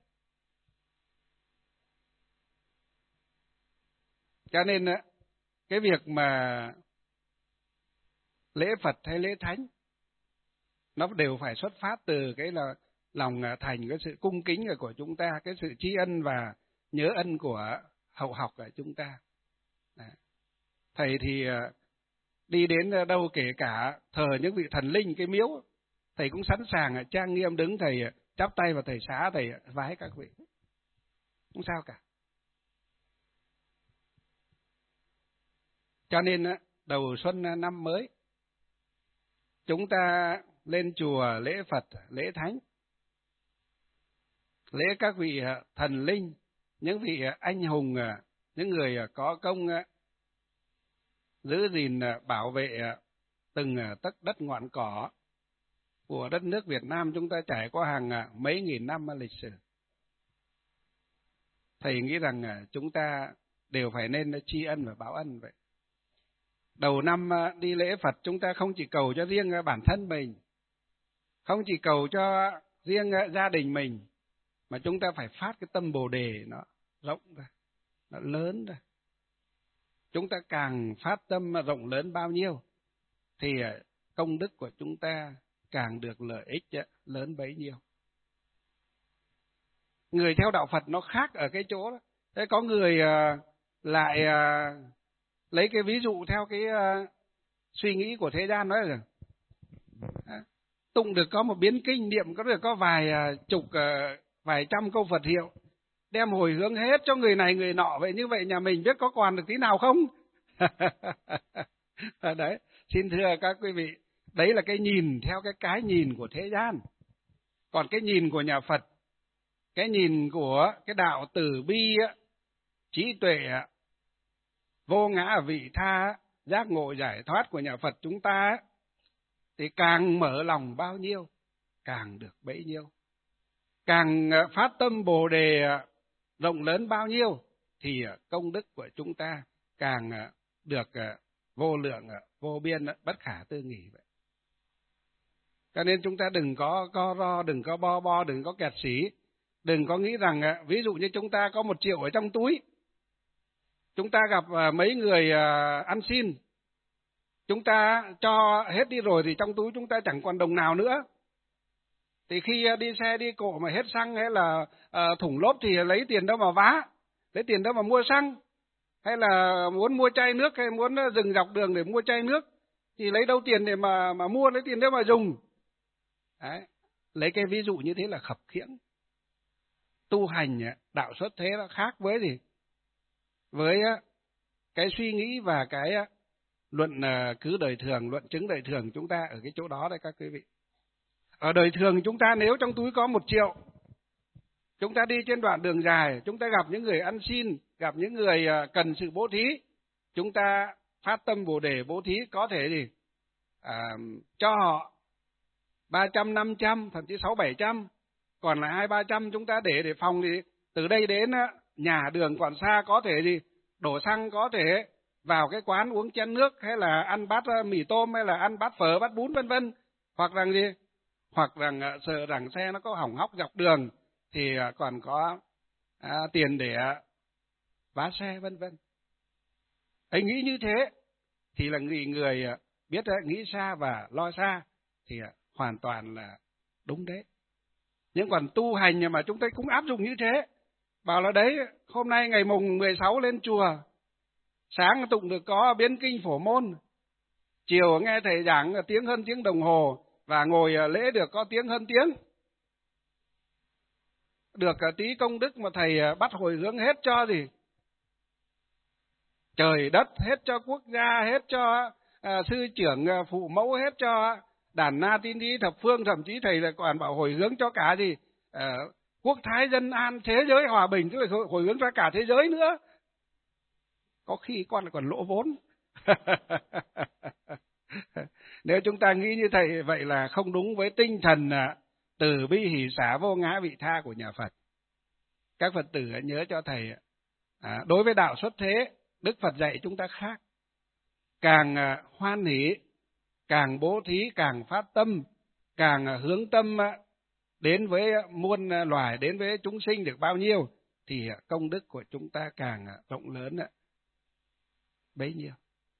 Cho nên cái việc mà lễ Phật hay lễ Thánh nó đều phải xuất phát từ cái là lòng thành, cái sự cung kính của chúng ta, cái sự tri ân và nhớ ân của hậu học của chúng ta. Thầy thì đi đến đâu, kể cả thờ những vị thần linh, cái miếu, thầy cũng sẵn sàng trang nghiêm đứng, thầy chắp tay và thầy xá, thầy vái các vị, không sao cả. Cho nên đầu xuân năm mới, chúng ta lên chùa lễ Phật, lễ Thánh, lễ các vị thần linh, những vị anh hùng, những người có công giữ gìn bảo vệ từng tấc đất ngọn cỏ của đất nước Việt Nam chúng ta trải qua hàng mấy nghìn năm lịch sử. Thầy nghĩ rằng chúng ta đều phải nên tri ân và báo ân vậy. Đầu năm đi lễ Phật, chúng ta không chỉ cầu cho riêng bản thân mình, không chỉ cầu cho riêng gia đình mình, mà chúng ta phải phát cái tâm Bồ Đề nó rộng ra, nó lớn ra. Chúng ta càng phát tâm rộng lớn bao nhiêu, thì công đức của chúng ta càng được lợi ích lớn bấy nhiêu. Người theo đạo Phật nó khác ở cái chỗ đó. Thế có người lại lấy cái ví dụ theo cái suy nghĩ của thế gian, nói rằng tụng được có một biến kinh, niệm có được có vài chục, vài trăm câu Phật hiệu, đem hồi hướng hết cho người này người nọ, vậy như vậy nhà mình biết có còn được tí nào không? Đấy, xin thưa các quý vị, đấy là cái nhìn theo cái cái nhìn của thế gian. Còn cái nhìn của nhà Phật, cái nhìn của cái đạo từ bi, trí tuệ, vô ngã vị tha, giác ngộ giải thoát của nhà Phật chúng ta, thì càng mở lòng bao nhiêu, càng được bấy nhiêu. Càng phát tâm Bồ Đề rộng lớn bao nhiêu, thì công đức của chúng ta càng được vô lượng, vô biên, bất khả tư nghì vậy. Cho nên chúng ta đừng có co ro, đừng có bo bo, đừng có kẹt xỉ, đừng có nghĩ rằng ví dụ như chúng ta có một triệu ở trong túi, chúng ta gặp mấy người ăn xin, chúng ta cho hết đi rồi thì trong túi chúng ta chẳng còn đồng nào nữa, Thì khi đi xe đi cộ mà hết xăng hay là uh, thủng lốp thì lấy tiền đâu mà vá, lấy tiền đâu mà mua xăng, hay là muốn mua chai nước hay muốn dừng dọc đường để mua chai nước thì lấy đâu tiền để mà mà mua, lấy tiền đâu mà dùng. Đấy. Lấy cái ví dụ như thế là khập khiễng. Tu hành đạo xuất thế nó khác với gì? Với cái suy nghĩ và cái luận cứ đời thường, luận chứng đời thường chúng ta ở cái chỗ đó đây các quý vị. Ở đời thường chúng ta nếu trong túi có một triệu, chúng ta đi trên đoạn đường dài, chúng ta gặp những người ăn xin, gặp những người cần sự bố thí, chúng ta phát tâm Bồ Đề bố thí, có thể gì à, cho họ ba trăm, năm trăm, thậm chí sáu bảy trăm, còn lại hai ba trăm chúng ta để để phòng thì từ đây đến nhà đường còn xa, có thể gì đổ xăng, có thể vào cái quán uống chén nước, hay là ăn bát mì tôm, hay là ăn bát phở, bát bún vân vân, hoặc rằng gì, hoặc rằng sợ rằng xe nó có hỏng hóc dọc đường thì còn có à, tiền để vá xe vân vân. Anh nghĩ như thế thì là người người biết nghĩ xa và lo xa thì hoàn toàn là đúng đấy. Nhưng còn tu hành mà chúng ta cũng áp dụng như thế, bảo là đấy hôm nay ngày mùng mười sáu lên chùa, sáng tụng được có biến kinh phổ môn, chiều nghe thầy giảng tiếng hơn tiếng đồng hồ, và ngồi lễ được có tiếng hơn tiếng, được tí công đức mà thầy bắt hồi hướng hết cho gì trời đất, hết cho quốc gia, hết cho à, sư trưởng phụ mẫu, hết cho đàn na tín lý thập phương, thậm chí thầy là còn bảo hồi hướng cho cả gì à, quốc thái dân an, thế giới hòa bình, tức là hồi hướng ra cả thế giới nữa. Có khi con còn lỗ vốn. Nếu chúng ta nghĩ như thầy vậy là không đúng với tinh thần từ bi hỷ xả vô ngã vị tha của nhà Phật. Các Phật tử nhớ cho thầy, à, đối với đạo xuất thế, Đức Phật dạy chúng ta khác. Càng hoan hỷ, càng bố thí, càng phát tâm, càng hướng tâm đến với muôn loài, đến với chúng sinh được bao nhiêu, thì công đức của chúng ta càng rộng lớn bấy nhiêu.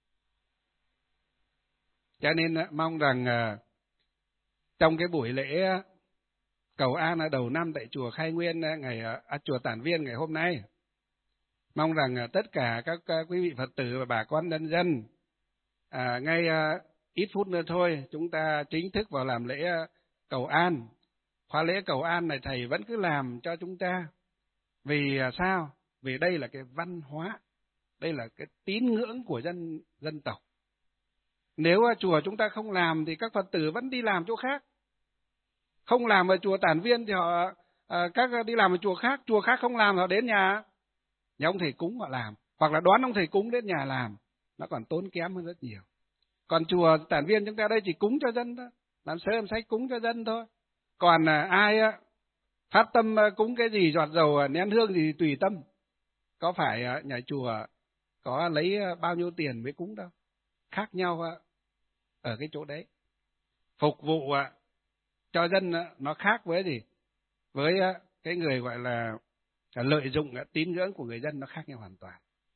Cho nên mong rằng trong cái buổi lễ cầu an ở đầu năm tại chùa Khai Nguyên, ngày à, chùa Tản Viên ngày hôm nay, mong rằng tất cả các quý vị Phật tử và bà con nhân dân à, ngay à, ít phút nữa thôi chúng ta chính thức vào làm lễ cầu an. Khóa lễ cầu an này thầy vẫn cứ làm cho chúng ta. Vì sao? Vì đây là cái văn hóa, đây là cái tín ngưỡng của dân dân tộc. Nếu chùa chúng ta không làm thì các Phật tử vẫn đi làm chỗ khác. Không làm ở chùa Tản Viên thì họ à, các đi làm ở chùa khác, chùa khác không làm họ đến nhà nhà ông thầy cúng họ làm, hoặc là đoán ông thầy cúng đến nhà làm, nó còn tốn kém hơn rất nhiều. Còn chùa Tản Viên chúng ta đây chỉ cúng cho dân thôi, làm sớ làm sách cúng cho dân thôi. Còn à, ai á phát tâm cúng cái gì, giọt dầu nén hương gì tùy tâm, có phải à, nhà chùa có lấy bao nhiêu tiền mới cúng đâu. Khác nhau à, ở cái chỗ đấy. Phục vụ à, cho dân à, nó khác với gì, với à, cái người gọi là à, lợi dụng à, tín ngưỡng của người dân, nó khác nhau hoàn toàn.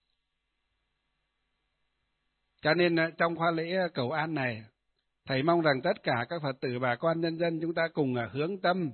Cho nên à, trong khóa lễ cầu an này, thầy mong rằng tất cả các Phật tử bà con nhân dân chúng ta cùng à, hướng tâm,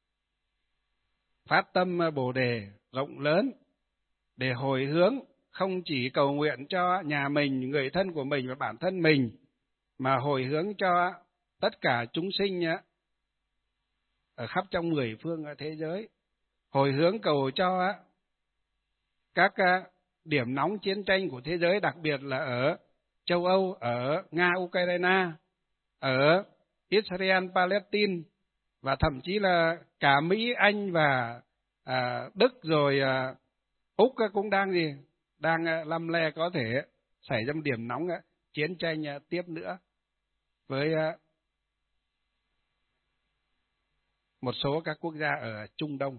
phát tâm à, Bồ Đề rộng lớn để hồi hướng, không chỉ cầu nguyện cho nhà mình, người thân của mình và bản thân mình, mà hồi hướng cho tất cả chúng sinh à, ở khắp trong mười phương thế giới. Hồi hướng cầu cho à, các à, điểm nóng chiến tranh của thế giới, đặc biệt là ở châu Âu, ở Nga, Ukraine, ở Israel, Palestine, và thậm chí là cả Mỹ, Anh và à, Đức rồi à, Úc cũng đang gì đang à, lăm le có thể xảy ra một điểm nóng à, chiến tranh à, tiếp nữa với à, một số các quốc gia ở Trung Đông.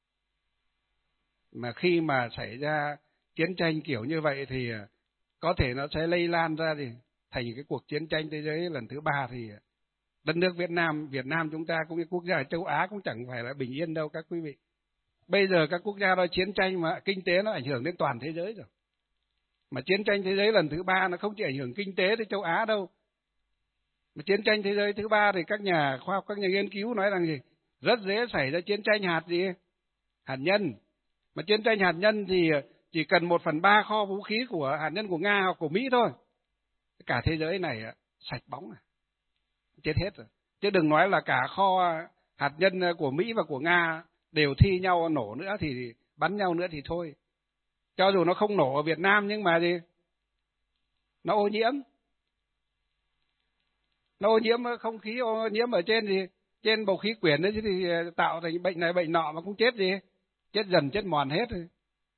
Mà khi mà xảy ra chiến tranh kiểu như vậy thì có thể nó sẽ lây lan ra thì thành cái cuộc chiến tranh thế giới lần thứ ba, thì đất nước Việt Nam, Việt Nam chúng ta cũng như quốc gia ở châu Á cũng chẳng phải là bình yên đâu các quý vị. Bây giờ các quốc gia đó chiến tranh mà kinh tế nó ảnh hưởng đến toàn thế giới rồi. Mà chiến tranh thế giới lần thứ ba nó không chỉ ảnh hưởng kinh tế tới châu Á đâu. Mà chiến tranh thế giới thứ ba thì các nhà khoa học, các nhà nghiên cứu nói rằng gì? rất dễ xảy ra chiến tranh hạt gì? Hạt nhân. Mà chiến tranh hạt nhân thì chỉ cần một phần ba kho vũ khí của hạt nhân của Nga hoặc của Mỹ thôi. Cả thế giới này sạch bóng à. Chết hết rồi. Chứ đừng nói là cả kho hạt nhân của Mỹ và của Nga đều thi nhau nổ nữa thì bắn nhau nữa thì thôi. Cho dù nó không nổ ở Việt Nam nhưng mà gì? Nó ô nhiễm. Nó ô nhiễm không khí, ô nhiễm ở trên gì? Trên bầu khí quyển đấy thì tạo thành bệnh này bệnh nọ mà cũng chết gì? Chết dần chết mòn hết rồi.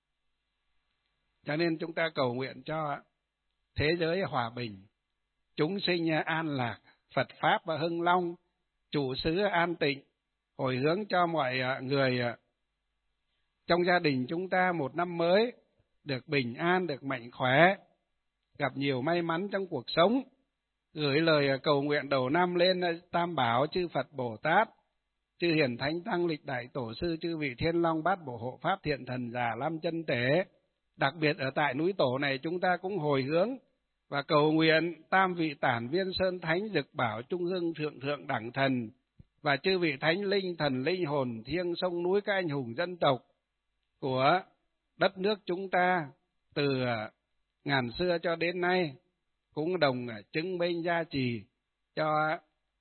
Cho nên chúng ta cầu nguyện cho thế giới hòa bình, chúng sinh an lạc, Phật Pháp và hưng long, chủ xứ an tịnh, hồi hướng cho mọi người trong gia đình chúng ta một năm mới được bình an, được mạnh khỏe, gặp nhiều may mắn trong cuộc sống. Gửi lời cầu nguyện đầu năm lên Tam Bảo, chư Phật Bồ Tát, chư Hiền Thánh Tăng, lịch đại tổ sư, chư vị Thiên Long Bát Bộ Hộ Pháp, Thiện Thần Già Lam Chân Tế. Đặc biệt ở tại núi Tổ này chúng ta cũng hồi hướng và cầu nguyện tam vị Tản Viên Sơn Thánh, Dực Bảo Trung Hưng Thượng Thượng Đẳng Thần và chư vị Thánh Linh, Thần Linh, Hồn Thiêng, sông núi các anh hùng dân tộc của đất nước chúng ta từ ngàn xưa cho đến nay cũng đồng chứng minh gia trì cho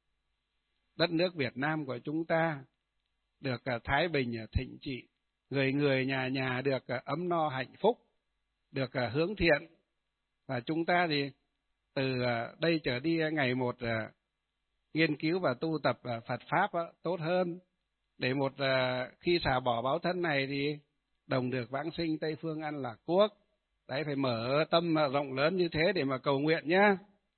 đất nước Việt Nam của chúng ta được thái bình thịnh trị, người người nhà nhà được ấm no hạnh phúc, được hướng thiện. Và chúng ta thì từ đây trở đi ngày một nghiên cứu và tu tập Phật Pháp tốt hơn, để một khi xả bỏ báo thân này thì đồng được vãng sinh Tây Phương An Lạc Quốc. Đấy, phải mở tâm rộng lớn như thế để mà cầu nguyện nhé.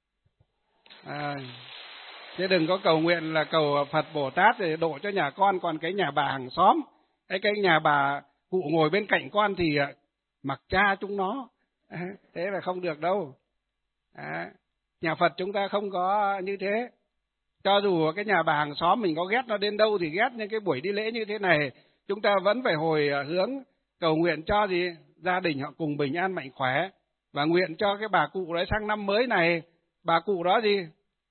À, chứ đừng có cầu nguyện là cầu Phật Bồ Tát để độ cho nhà con, còn cái nhà bà hàng xóm, hay cái nhà bà cụ ngồi bên cạnh con thì mặc cha chúng nó. À, thế là không được đâu. À, nhà Phật chúng ta không có như thế. Cho dù cái nhà bà hàng xóm mình có ghét nó đến đâu thì ghét, nhưng cái buổi đi lễ như thế này chúng ta vẫn phải hồi hướng cầu nguyện cho gì gia đình họ cùng bình an mạnh khỏe, và nguyện cho cái bà cụ đấy sang năm mới này, bà cụ đó gì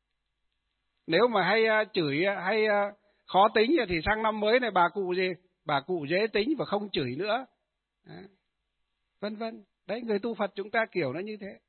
nếu mà hay chửi hay khó tính thì sang năm mới này bà cụ gì bà cụ dễ tính và không chửi nữa, vân vân. Đấy, người tu Phật chúng ta kiểu nó như thế.